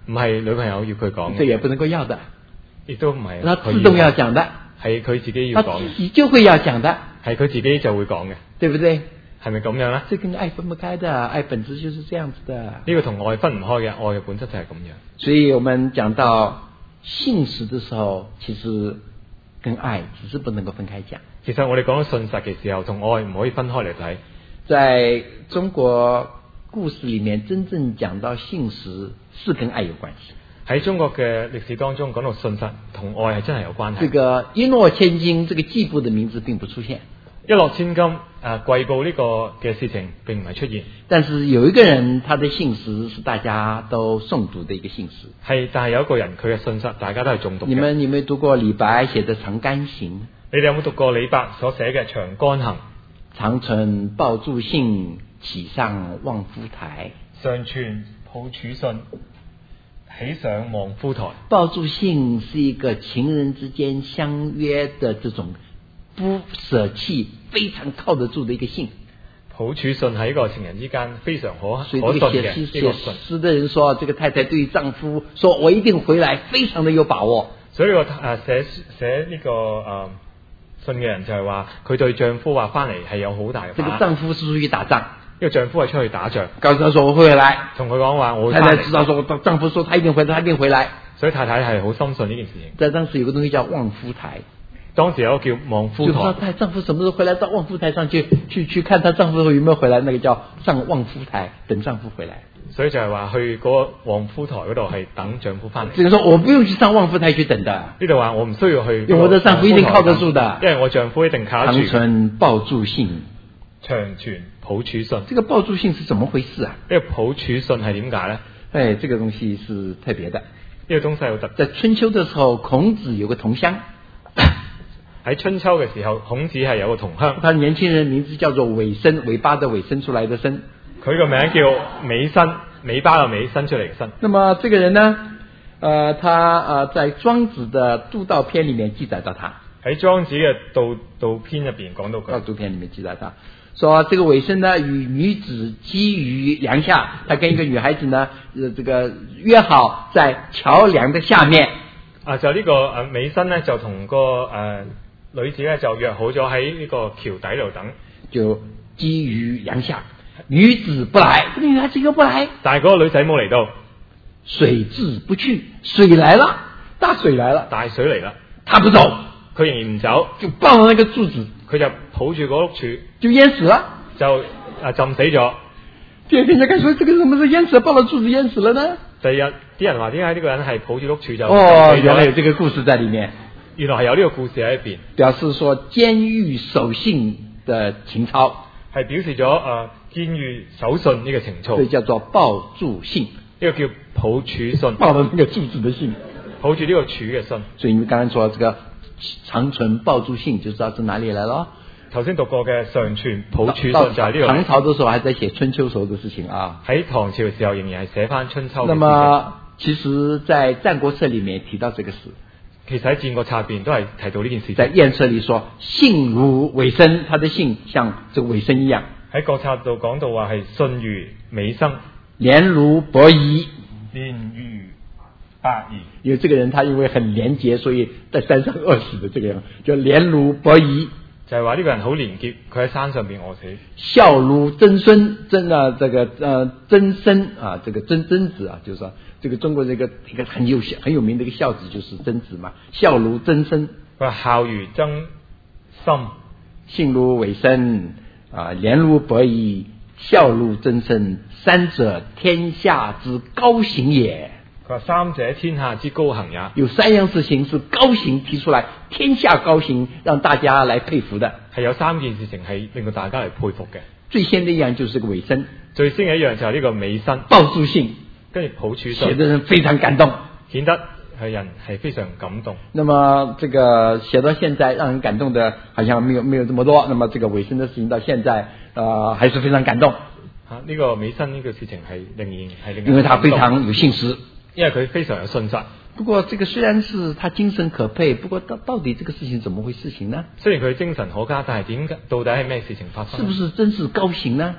唔係女朋友要佢講這嘅， 也不能夠要的， 亦都唔係他佢自動要講的， 係佢自己要他講自己就會要講的， 係佢自己就會講嘅， 對不對？ 係咪咁樣咧？ 這跟愛分不開的，愛本質就是這樣子的。 呢個同愛分唔開嘅，愛嘅本質就係咁樣。 所以我們講到信實的時候，其實跟愛只是不能夠分開講。 其實我哋講到信實嘅時候，同愛唔可以分開嚟睇。 在中國故事裏面，真正講到信實是跟愛有關係。 喺中國嘅歷史當中，講到信實同愛係真係有關係。 這個一諾千金，這個季布的名字並不出現。 一諾千金季布呢個嘅事情並唔係出現， 但是有一個人，他的信實是大家都誦讀的一個信實。 但係有一個人佢嘅信實大家都係誦讀嘅。 你們有沒有讀過李白寫的《長干行》？ 你哋有冇讀過李白所寫嘅《長干行》？ 長春抱柱信，啟上望夫台。 上傳抱柱信，啟上望夫台。 抱柱信是一個情人之間相約的這種不捨棄、非常靠得住的一個信。 抱柱信係一個情人之間非常可信嘅寫詩的人說，這個太太對丈夫說我一定回來，非常的有把握。 所以寫呢個信嘅人就係話，佢對丈夫話翻嚟係有好大嘅把握。 這個丈夫是出去打仗， 呢個丈夫係出去打仗， 告訴他說我會回來， 同佢講話我會太太知道說丈夫說他一定回來，他一定回來， 所以太太係好深信呢件事情。 在當時有個東西叫望夫台。 當時有個叫望夫台， 就說丈夫什麼時候回來，到望夫台上去看他丈夫有沒有回來，那個叫上望夫台，等丈夫回來。 所以就係話去嗰個望夫台嗰度係等丈夫翻嚟。 這個說我不用去上望夫台去等的， 呢度話我唔需要去， 因為我的丈夫一定靠得住的， 因為我丈夫一定靠得住。 長春抱柱信， 長傳抱柱信。 這個抱柱信是怎麼回事啊？ 呢個抱柱信係點解咧？ 哎，這個東西是特別的。 呢個東西好特別。 在春秋的時候，孔子有個同鄉。 喺春秋嘅時候，孔子係有個同鄉， 他年輕人名字叫做尾生，尾巴的尾生出來的生。 佢個名叫尾生，尾巴嘅尾生出嚟嘅生。 那麼這個人呢，他在莊子的《度道篇》裏面記載到他。 喺莊子嘅道篇入邊講到佢。 道篇裏面記載他，說這個尾生呢與女子積於梁下，他跟一個女孩子呢，這個約好在橋梁的下面。 就呢個尾生呢，就同個女子咧就約好咗喺呢個橋底度等， 就積於梁下。女子不來，這個女孩子又不來， 但係嗰個女仔冇嚟到。 水至不去，水來了，大水來了， 大水嚟啦， 他不走， 佢仍然唔走， 就抱住那個柱子， 佢就抱住嗰碌柱， 就淹死了， 就浸死咗。 第二天就看說，這個什麼是淹死了，抱了柱子淹死了呢？ 第二日啲人話點解呢個人係抱住碌柱就原來有這個故事在裏面， 原來係有呢個故事喺入邊， 表示說監獄守信的情操， 係表示咗監獄守信呢個情操， 所以叫做抱柱信， 呢個叫抱柱信， 抱了那個柱子的信， 抱住呢個柱嘅信。 所以你們剛才說這個長存抱柱信，就知道是哪裏來了。 頭先讀過嘅上傳抱柱信就係呢個。 唐朝的時候還在寫春秋時候的事情啊。 喺唐朝嘅時候仍然係寫翻春秋嘅事情。 那麼其實在戰國策裏面提到這個事。 其實喺戰國策入邊都係提到呢件事。 在燕策裏說信如尾生，他的信像這個尾生一樣。 喺國策度講到話係信如尾生， 廉如伯夷， 廉如伯夷。 因為這個人他因為很廉潔，所以在山上餓死的。這個人叫廉如伯夷。 就係話呢個人好廉潔，佢喺山上邊餓死。 孝如曾孫，曾參啊，這個曾子啊，就是說這個中國這個一個很有名的一個孝子就是曾子嘛。孝如曾參， 佢話孝如曾參， 信如尾生啊，廉如伯夷，孝如曾參，三者天下之高行也。 佢話三者天下之高行也。 有三樣事情是高行提出來，天下高行，讓大家來佩服的。 係有三件事情係令到大家嚟佩服嘅。 最先的一樣就是這個尾生， 最先嘅一樣就係呢個尾生抱柱信， 跟住抱柱信， 寫得人非常感動， 顯得係人係非常感動。 那麼這個寫到現在，讓人感動的，好像沒有這麼多。那麼這個尾生的事情到現在，還是非常感動。 呢個尾生呢個事情係令人， 因為他非常有信實， 因為佢非常有信實。 不過這個雖然是他精神可佩，不過到底這個事情怎麼回事情呢？ 雖然佢精神可嘉，但係到底係咩事情發生？ 是不是真是高行呢？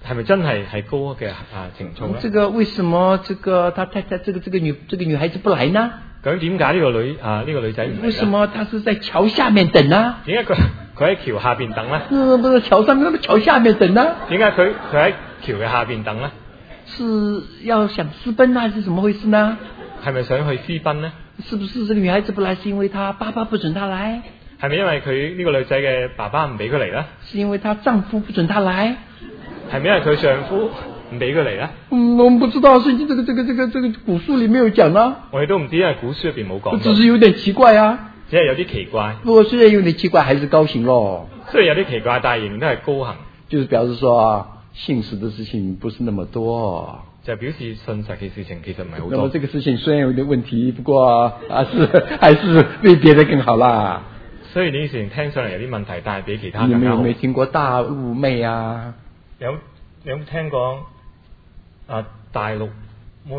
係咪真係高嘅情操咧？ 這個為什麼這個他太太這個女孩子不來呢？ 究竟點解呢個女仔唔嚟呢？ 為什麼他是在橋下面等呢？ 點解佢喺橋下邊等咧？ 不是橋上面，那麼橋下面等呢？ 點解佢喺橋嘅下邊等咧？ 是要想私奔還是怎麼回事呢？ 係咪想去私奔呢？ 是不是這個女孩子不來是因為她爸爸不准她來？ 係咪因為佢呢個女仔嘅爸爸唔俾佢嚟呢？ 是因為她丈夫不准她來？ 係咪因為佢丈夫唔俾佢嚟呢？ 我們不知道，聖經這個古書裏沒有講啊。 我哋都唔知，因為古書入邊冇講。 只是有點奇怪啊。 只係有啲奇怪。 不過雖然有點奇怪，還是高興咯。 雖然有啲奇怪，但係仍然都係高興。 就是表示說信實的事情不是那麼多。 就表示信實嘅事情其實唔係好多。 那麼這個事情雖然有點問題，不過還是比別的更好啦。 雖然呢件事情聽上嚟有啲問題，但係比其他更加好。 你們有沒有聽過大陸妹啊？有冇聽過大陸妹？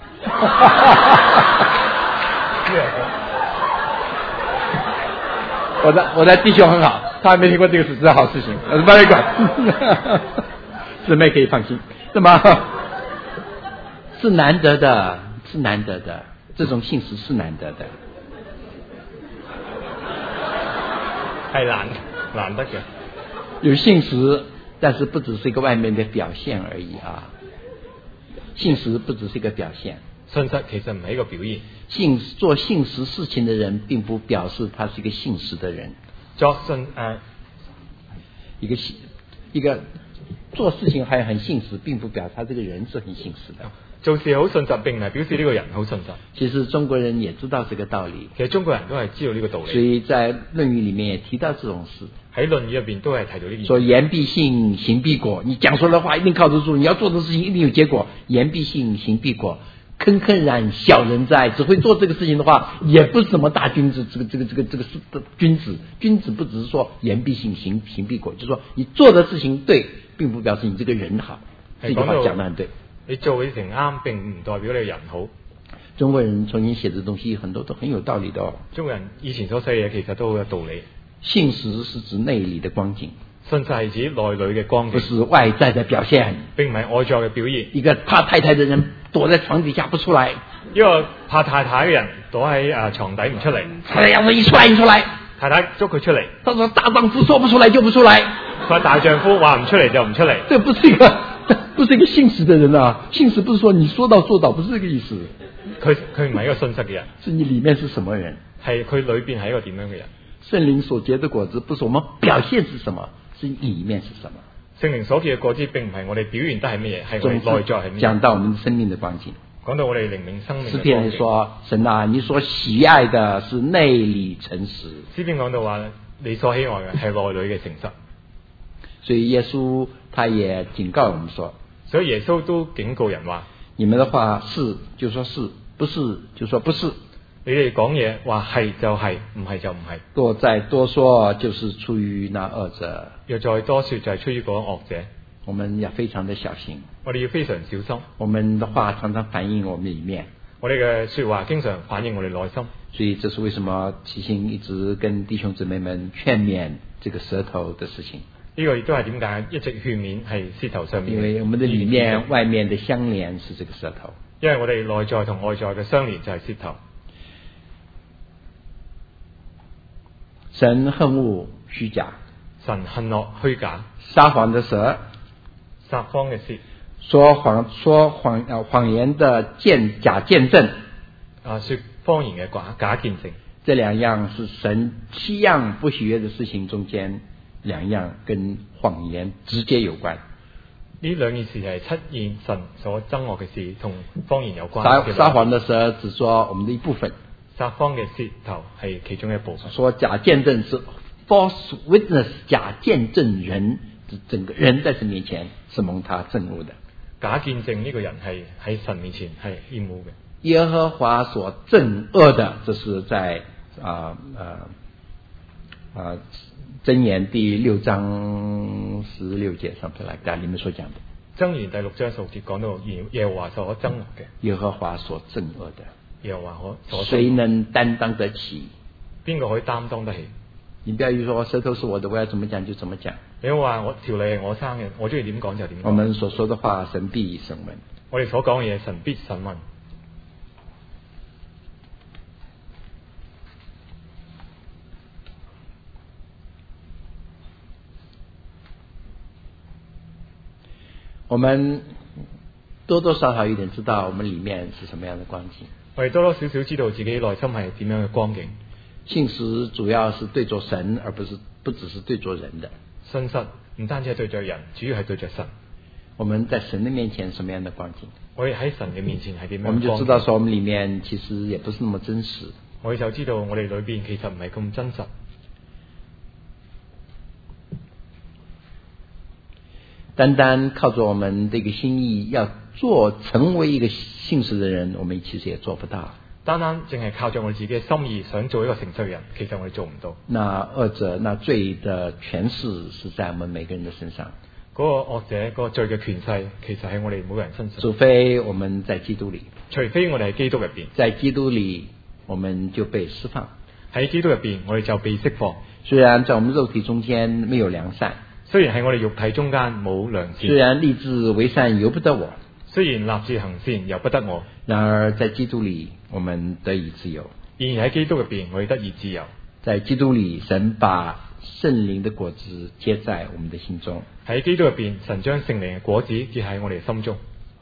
我的弟兄很好，他還沒聽過這個是好事情，不要管，姊妹可以放心，是嗎？是難得的，是難得的，這種信實是難得的， 係難得嘅。 有信實，但是不只是一個外面的表現而已啊。信實不只是一個表現， 信實其實唔係一個表現。 做信實事情的人，並不表示他是一個信實的人。一個做事情還很信實，並不表示他這個人是很信實的。 做事好信實，並唔係表示呢個人好信實。 其實中國人也知道這個道理。 其實中國人都係知道呢個道理。 所以在《論語》裡面也提到這種事。 喺《論語》入邊都係提到呢件事。 說言必信，行必果。你講出來的話一定靠得住，你要做的事情一定有結果。言必信，行必果。坑坑然小人哉！只會做這個事情的話，也不是什麼大君子。這個君子不只是說言必信，行必果，就是說你做的事情對，並不表示你這個人好。這句話講得很對。 你做嘅事情啱，並唔代表你人好。 中國人曾經寫的東西很多都很有道理的哦。 中國人以前所寫嘅嘢其實都好有道理。 信實是指內裏的光景， 信實係指內裏嘅光景， 不是外在的表現， 並唔係外在嘅表現。 一個怕太太的人躲在床底下不出來， 一個怕太太嘅人躲喺床底唔出嚟， 太太要是一出來， 太太捉佢出嚟。 他說大丈夫說不出來就不出來， 佢話大丈夫話唔出嚟就唔出嚟。 這不是一個信實的人啊！信實不是說你說到做到，不是這個意思。 佢唔係一個信實嘅人， 是你裏面是什麼人？ 係佢裏邊係一個點樣嘅人？ 聖靈所結的果子，不是我們表現是什麼，是裏面是什麼。 聖靈所結嘅果子，並唔係我哋表現得係乜嘢，係我哋內在係乜嘢。 講到我們生命的光景， 講到我哋靈命生命嘅光景。詩篇說：神啊，你所喜愛的是內裏誠實。 詩篇講到話，你所喜愛嘅係內裏嘅誠實。 所以耶穌他也警告我們說， 所以耶穌都警告人話：你們的話是就說是，不是就說不是。 你哋講嘢話係就係，唔係就唔係。 若再多說，就是出於那惡者。 若再多說，就係出於嗰個惡者。 我們要非常的小心。 我哋要非常小心。 我們的話常常反映我們裏面。我哋嘅說話經常反映我哋內心。 所以這是為什麼齊心一直跟弟兄姊妹們勸勉這個舌頭的事情。 呢個亦都係點解一直勸勉係舌頭上面。 因為我們的裏面外面的相連是這個舌頭。 因為我哋內在同外在嘅相連就係舌頭。 神恨惡虛假， 神恨惡虛假。 撒謊的舌， 撒謊嘅舌， 說謊言的假見證， 說謊言嘅假見證。 這兩樣是神7樣不喜悅的事情中間2樣跟謊言直接有關。 呢兩件事係7件神所憎惡嘅事，同謊言有關。 撒謊的舌只說我們的一部分。 撒謊嘅舌頭係其中一部分。 說假見證是 false witness， 假見證人，整個人在神面前是蒙他憎惡的。 假見證呢個人係喺神面前係厭惡嘅。 耶和華所憎惡的，這是在箴言第6章16節上邊嚟講，你們所講的。 箴言第6章16節講到耶和華所憎惡嘅。 耶和華所憎惡的。 耶和華所誰能擔當得起？ 邊個可以擔當得起？ 你不要說舌頭是我的，我要怎麼講就怎麼講。 你話我條例係我生嘅，我中意點講就點講。 我們所說的話，神必審問。 我哋所講嘅嘢，神必審問。 我們多多少少有點知道我們裏面是什麼樣的光景。 我哋多多少少知道自己內心係點樣嘅光景。 信實主要是對着神，而不只是對着人的。 信實唔單止係對着人，主要係對着神。 我們在神的面前什麼樣的光景？ 我哋喺神嘅面前係點樣嘅光景？ 我們就知道說我們裏面其實也不是那麼真實。 我哋就知道我哋裏邊其實唔係咁真實。 單單靠着我們這個心意要成為一個信實的人，我們其實也做不到。 單單淨係靠着我哋自己嘅心意想做一個誠實嘅人，其實我哋做唔到。 那罪的權勢是在我們每個人的身上。 嗰個惡者嗰個罪嘅權勢，其實喺我哋每個人身上。 除非我們在基督裏， 除非我哋喺基督入邊， 在基督裏我們就被釋放。 喺基督入邊，我哋就被釋放。 雖然在我們肉體中間沒有良善， 雖然喺我哋肉體中間冇良善， 雖然立志為善由不得我， 雖然立志行善由不得我， 然而在基督裏我們得以自由。 然而喺基督入邊，我哋得以自由。 在基督裏，神把聖靈的果子結在我們的心中。 喺基督入邊，神將聖靈嘅果子結喺我哋心中。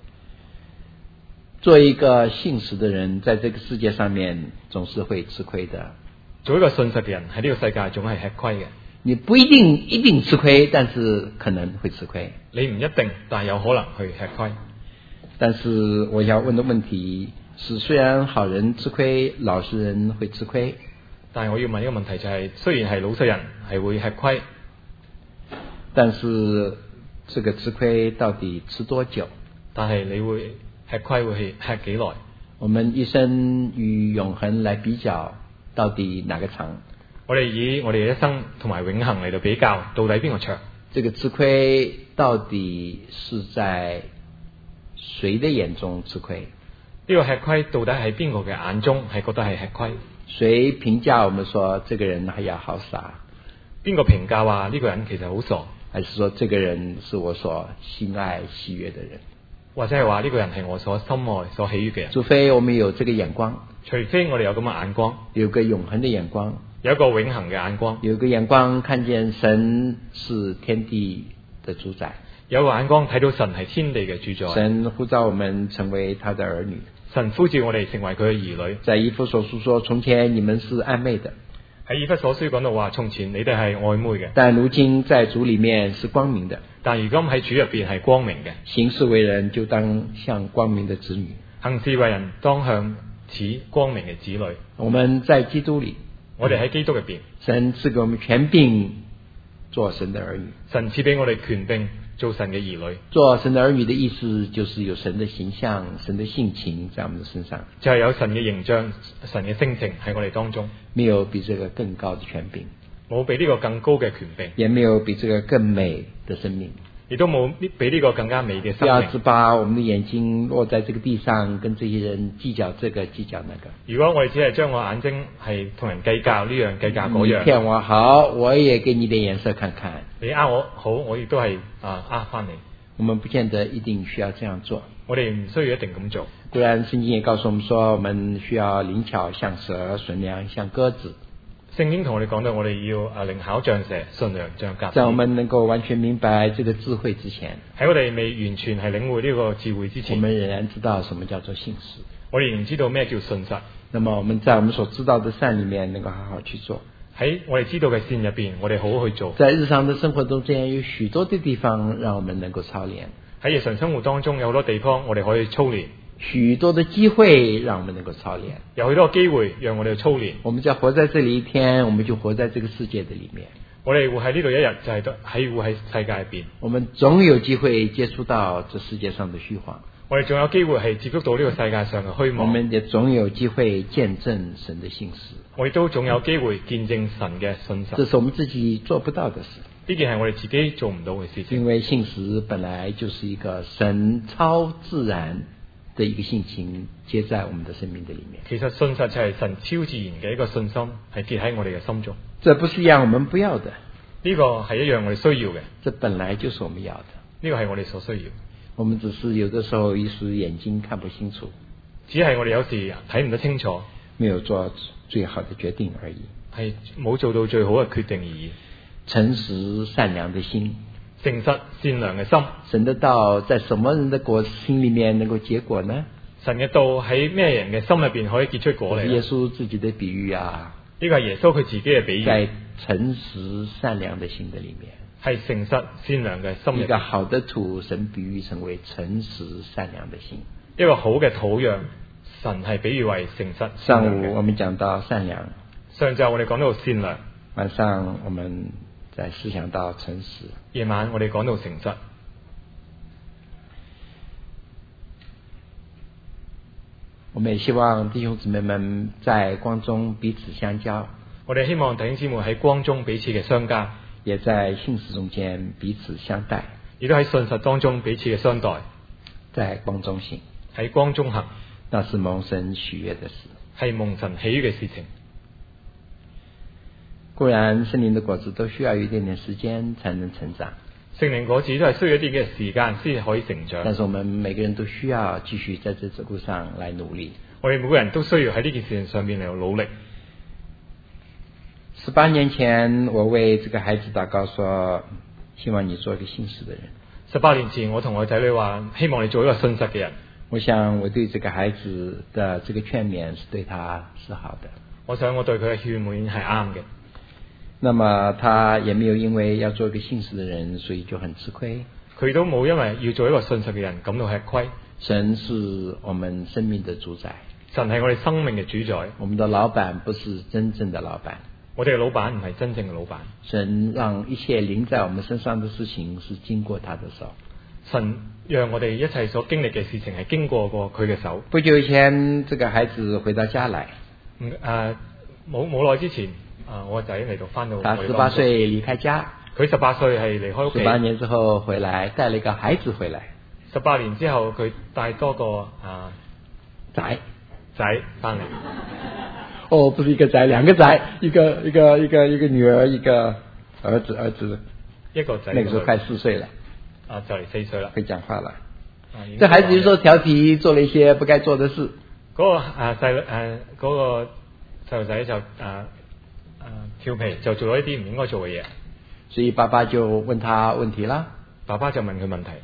做一個信實的人，在這個世界上面總是會吃虧的。 做一個信實嘅人喺呢個世界總係吃虧嘅。 你不一定吃虧，但是可能會吃虧。 你唔一定，但係有可能去吃虧。 但是我要問的問題是，雖然好人吃虧，老實人會吃虧。 但係我要問一個問題就係，雖然係老實人係會吃虧， 但是這個吃虧到底吃多久？ 但係你會吃虧會吃幾耐？ 我們一生與永恆來比較，到底哪個長？ 我哋以我哋一生同埋永恆嚟到比較，到底邊個長？ 這個吃虧到底是在誰的眼中吃虧？ 呢個吃虧到底喺邊個嘅眼中係覺得係吃虧？ 誰評價我們說這個人哎呀好傻？ 邊個評價話呢個人其實好傻？ 還是說這個人是我所心愛喜悅的人？ 或者係話呢個人係我所心愛所喜悅嘅人？ 除非我們有這個眼光， 除非我哋有咁嘅眼光， 有個永恆的眼光， 有一個永恆嘅眼光， 有個眼光看見神是天地的主宰， 有個眼光睇到神係天地嘅主宰。 神呼召我們成為他的兒女， 神呼召我哋成為佢嘅兒女。 在以弗所書說，從前你們是曖昧的。 喺以弗所書講到話，從前你哋係曖昧嘅， 但如今在主裏面是光明的。 但如今喺主入邊係光明嘅。 行事為人就當像光明的子女， 行事為人當向似光明嘅子女。 我們在基督裏， 我哋喺基督入邊， 神賜給我們權柄做神的兒女。 神賜俾我哋權柄做神嘅兒女。 做神的兒女的意思就是有神的形象、神的性情在我們的身上， 就係有神嘅形象、神嘅性情喺我哋當中。 沒有比這個更高的權柄， 冇比呢個更高嘅權柄， 也沒有比這個更美的生命， 亦都冇比呢個更加美嘅生命。 不要只把我們的眼睛落在這個地上，跟這些人計較這個計較那個。 如果我哋只係將我眼睛係同人計較呢樣計較嗰樣， 你騙我好，我也給你點顏色看看。 你呃我好，我亦都係呃翻你。 我們不見得一定需要這樣做， 我哋唔需要一定咁做。 固然聖經也告訴我們說，我們需要靈巧像蛇，純良像鴿子。 聖經同我哋講到，我哋要靈巧像蛇，純良像鴿子。 在我們能夠完全明白這個智慧之前， 喺我哋未完全係領會呢個智慧之前， 我們仍然知道什麼叫做信實。 我哋仍然知道咩叫信實。 那麼我們在我們所知道的善裏面，能夠好好去做。 喺我哋知道嘅善入邊，我哋好好去做。 在日常的生活中間，有許多的地方讓我們能夠操練。 喺日常生活當中有好多地方我哋可以操練， 許多的機會讓我們能夠操練， 有許多機會讓我哋去操練。 我們只要活在這裏一天，我們就活在這個世界的裏面。 我哋活喺呢度一日，就係喺活喺世界入邊。 我們總有機會接觸到這世界上的虛謊， 我哋仲有機會係接觸到呢個世界上嘅虛妄。 我們也總有機會見證神的信實， 我哋都總有機會見證神嘅信實。 這是我們自己做不到的事。 呢件係我哋自己做唔到嘅事情， 因為信實本來就是一個神超自然的一個性情結在我們的生命的裏面。 其實信實就係神超自然嘅一個信心，係結喺我哋嘅心中。 這不是一樣我們不要的， 呢呢個係一樣我哋需要嘅， 這本來就是我們要的。 呢個係我哋所需要。 我們只是有的時候一時眼睛看不清楚， 只係我哋有時睇唔得清楚， 沒有做最好的決定而已。 係冇做到最好嘅決定而已。 誠實善良的心， 誠實善良嘅心， 神的道在什麼人的心裏面能夠結果呢？ 神嘅道喺咩人嘅心入邊可以結出果嚟？ 耶穌自己的比喻啊， 呢個係耶穌佢自己嘅比喻， 在誠實善良的心的裏面， 係誠實善良嘅心。 一個好的土，神比喻成為誠實善良的心。 一個好嘅土壤，神係比喻為誠實善良嘅。 上午我們講到善良， 上晝我哋講到善良， 晚上我們再思想到誠實， 夜晚我哋講到誠實。 我們也希望弟兄姊妹們在光中彼此相交， 我哋希望弟兄姊妹喺光中彼此嘅相交， 也在信實中間彼此相待， 亦都喺信實當中彼此嘅相待， 在光中行， 喺光中行， 那是蒙神喜悅的事， 係蒙神喜悅嘅事情。 固然聖靈的果子都需要一點點時間才能成長， 聖靈果子都係需要一啲嘅時間先可以成長。 但是我們每個人都需要繼續在這路上來努力。 我哋每個人都需要喺呢件事情上面嚟努力。 18年前，我為這個孩子禱告說，希望你做一個信實的人。 18年前，我同我仔女話，希望你做一個信實嘅人。 我想我對這個孩子的這個勸勉是對他是好的。 我想我對佢嘅勸勉係啱嘅。 那麼他也沒有因為要做一個信實的人，所以就很吃虧。 佢都冇因為要做一個信實嘅人感到吃虧。 神是我們生命的主宰， 神係我哋生命嘅主宰。 我們的老闆不是真正的老闆， 我哋嘅老闆唔係真正嘅老闆。 神讓一切臨在我們身上的事情是經過他的手。 神讓我哋一切所經歷嘅事情係經過佢嘅手。 不久以前，這個孩子回到家來。 冇耐之前，我個仔嚟到翻到。 他18歲離開家。 佢18歲係離開屋企。 18年之後回來，帶了一個孩子回來。 18年之後，佢帶多個仔翻嚟。 哦，不是一個仔，兩個仔，一個女兒，一個兒子。 一個仔。 那個時候快4歲了。 就嚟4歲啦。 會講話了。這孩子就說調皮，做了一些不該做的事。 嗰個細路仔就調皮，就做咗一啲唔應該做嘅嘢。 所以爸爸就問他問題啦。 爸爸就問佢問題。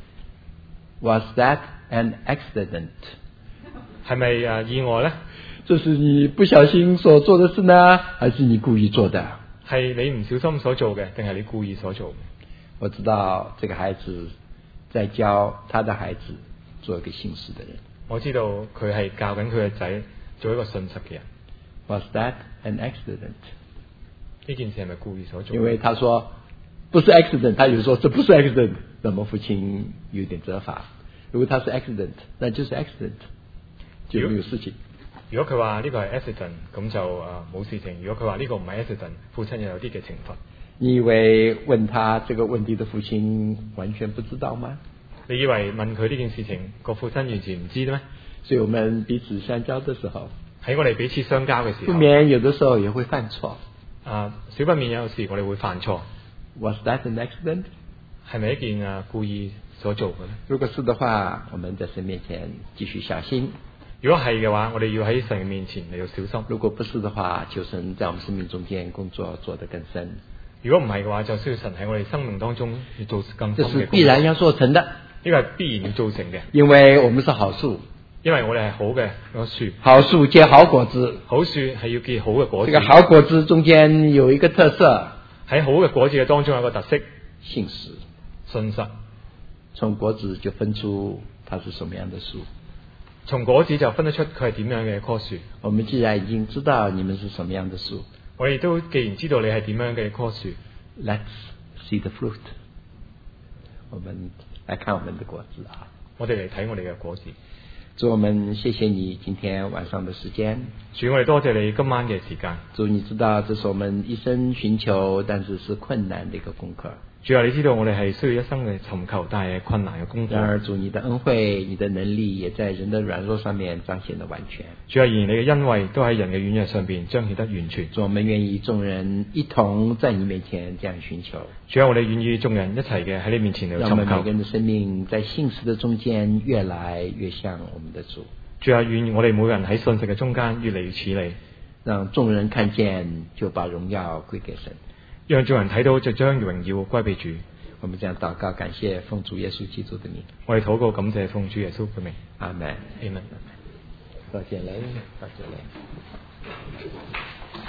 Was that an accident？ 係咪意外呢？ 這是你不小心所做的事呢，還是你故意做的？ 係你唔小心所做嘅，定係你故意所做嘅？ 我知道這個孩子在教他的孩子做一個信實的人。 我知道佢係教緊佢嘅仔做一個信實嘅人。 Was that an accident？ 呢件事係咪故意所做？ 因為他說不是 accident， 他有說這不是 accident， 那麼父親有點責罰。如果他是 accident， 那就是 accident， 就沒有事情。 如果佢話呢個係 accident， 咁就冇事情。如果佢話呢個唔係 accident， 父親又有啲嘅懲罰。 你以為問他這個問題的父親完全不知道嗎？ 你以為問佢呢件事情個父親完全唔知咩？ 所以我們彼此相交的時候， 喺我哋彼此相交嘅時候， 不免有的時候也會犯錯。 少不免有時我哋會犯錯。 Was that an accident？ 係咪一件故意所做嘅呢？ 如果是的話，我們在神面前繼續小心。 如果係嘅話，我哋要喺神面前嚟到小心。 如果不是的話，求神在我們生命中間工作做得更深。 如果唔係嘅話，就需要神喺我哋生命當中要做更深嘅工作。 這是必然要做成的。 呢個係必然要做成嘅。 因為我們是好樹。 因為我哋係好嘅樹。 好樹結好果子。 好樹係要結好嘅果子。 這個好果子中間有一個特色。 喺好嘅果子嘅當中有一個特色。 信實。 信實。 從果子就分出它是什麼樣的樹。 從果子就分得出佢係點樣嘅一棵樹。 我們既然已經知道你們是什麼樣的樹， 我哋都既然知道你係點樣嘅一棵樹 ，Let's see the fruit。我們來看我們的果子啊。 我哋嚟睇我哋嘅果子。 主，我們謝謝你今天晚上的時間。 主，我哋多謝你今晚嘅時間。 主，你知道這是我們一生尋求，但是是困難的一個功課。 主啊，你知道我哋係需要一生嘅尋求，但係困難嘅功課。 然而主，你的恩惠、你的能力也在人的軟弱上面彰顯得完全。 主啊，然你嘅恩惠都喺人嘅軟弱上邊彰顯得完全。 主，我們願意眾人一同在你面前這樣尋求。 主啊，我哋願意眾人一齊嘅喺你面前嚟尋求。 讓我們每個人的生命在信實的中間越來越像我們的主。 主啊，願我哋每個人喺信實嘅中間越嚟越似你。 讓眾人看見，就把榮耀歸給神。 讓眾人睇到，就將榮耀歸俾主。 我們這樣禱告，感謝奉主耶穌基督的名。 我哋禱告，感謝奉主耶穌嘅名。 阿門。 阿門。 多謝你，多謝你。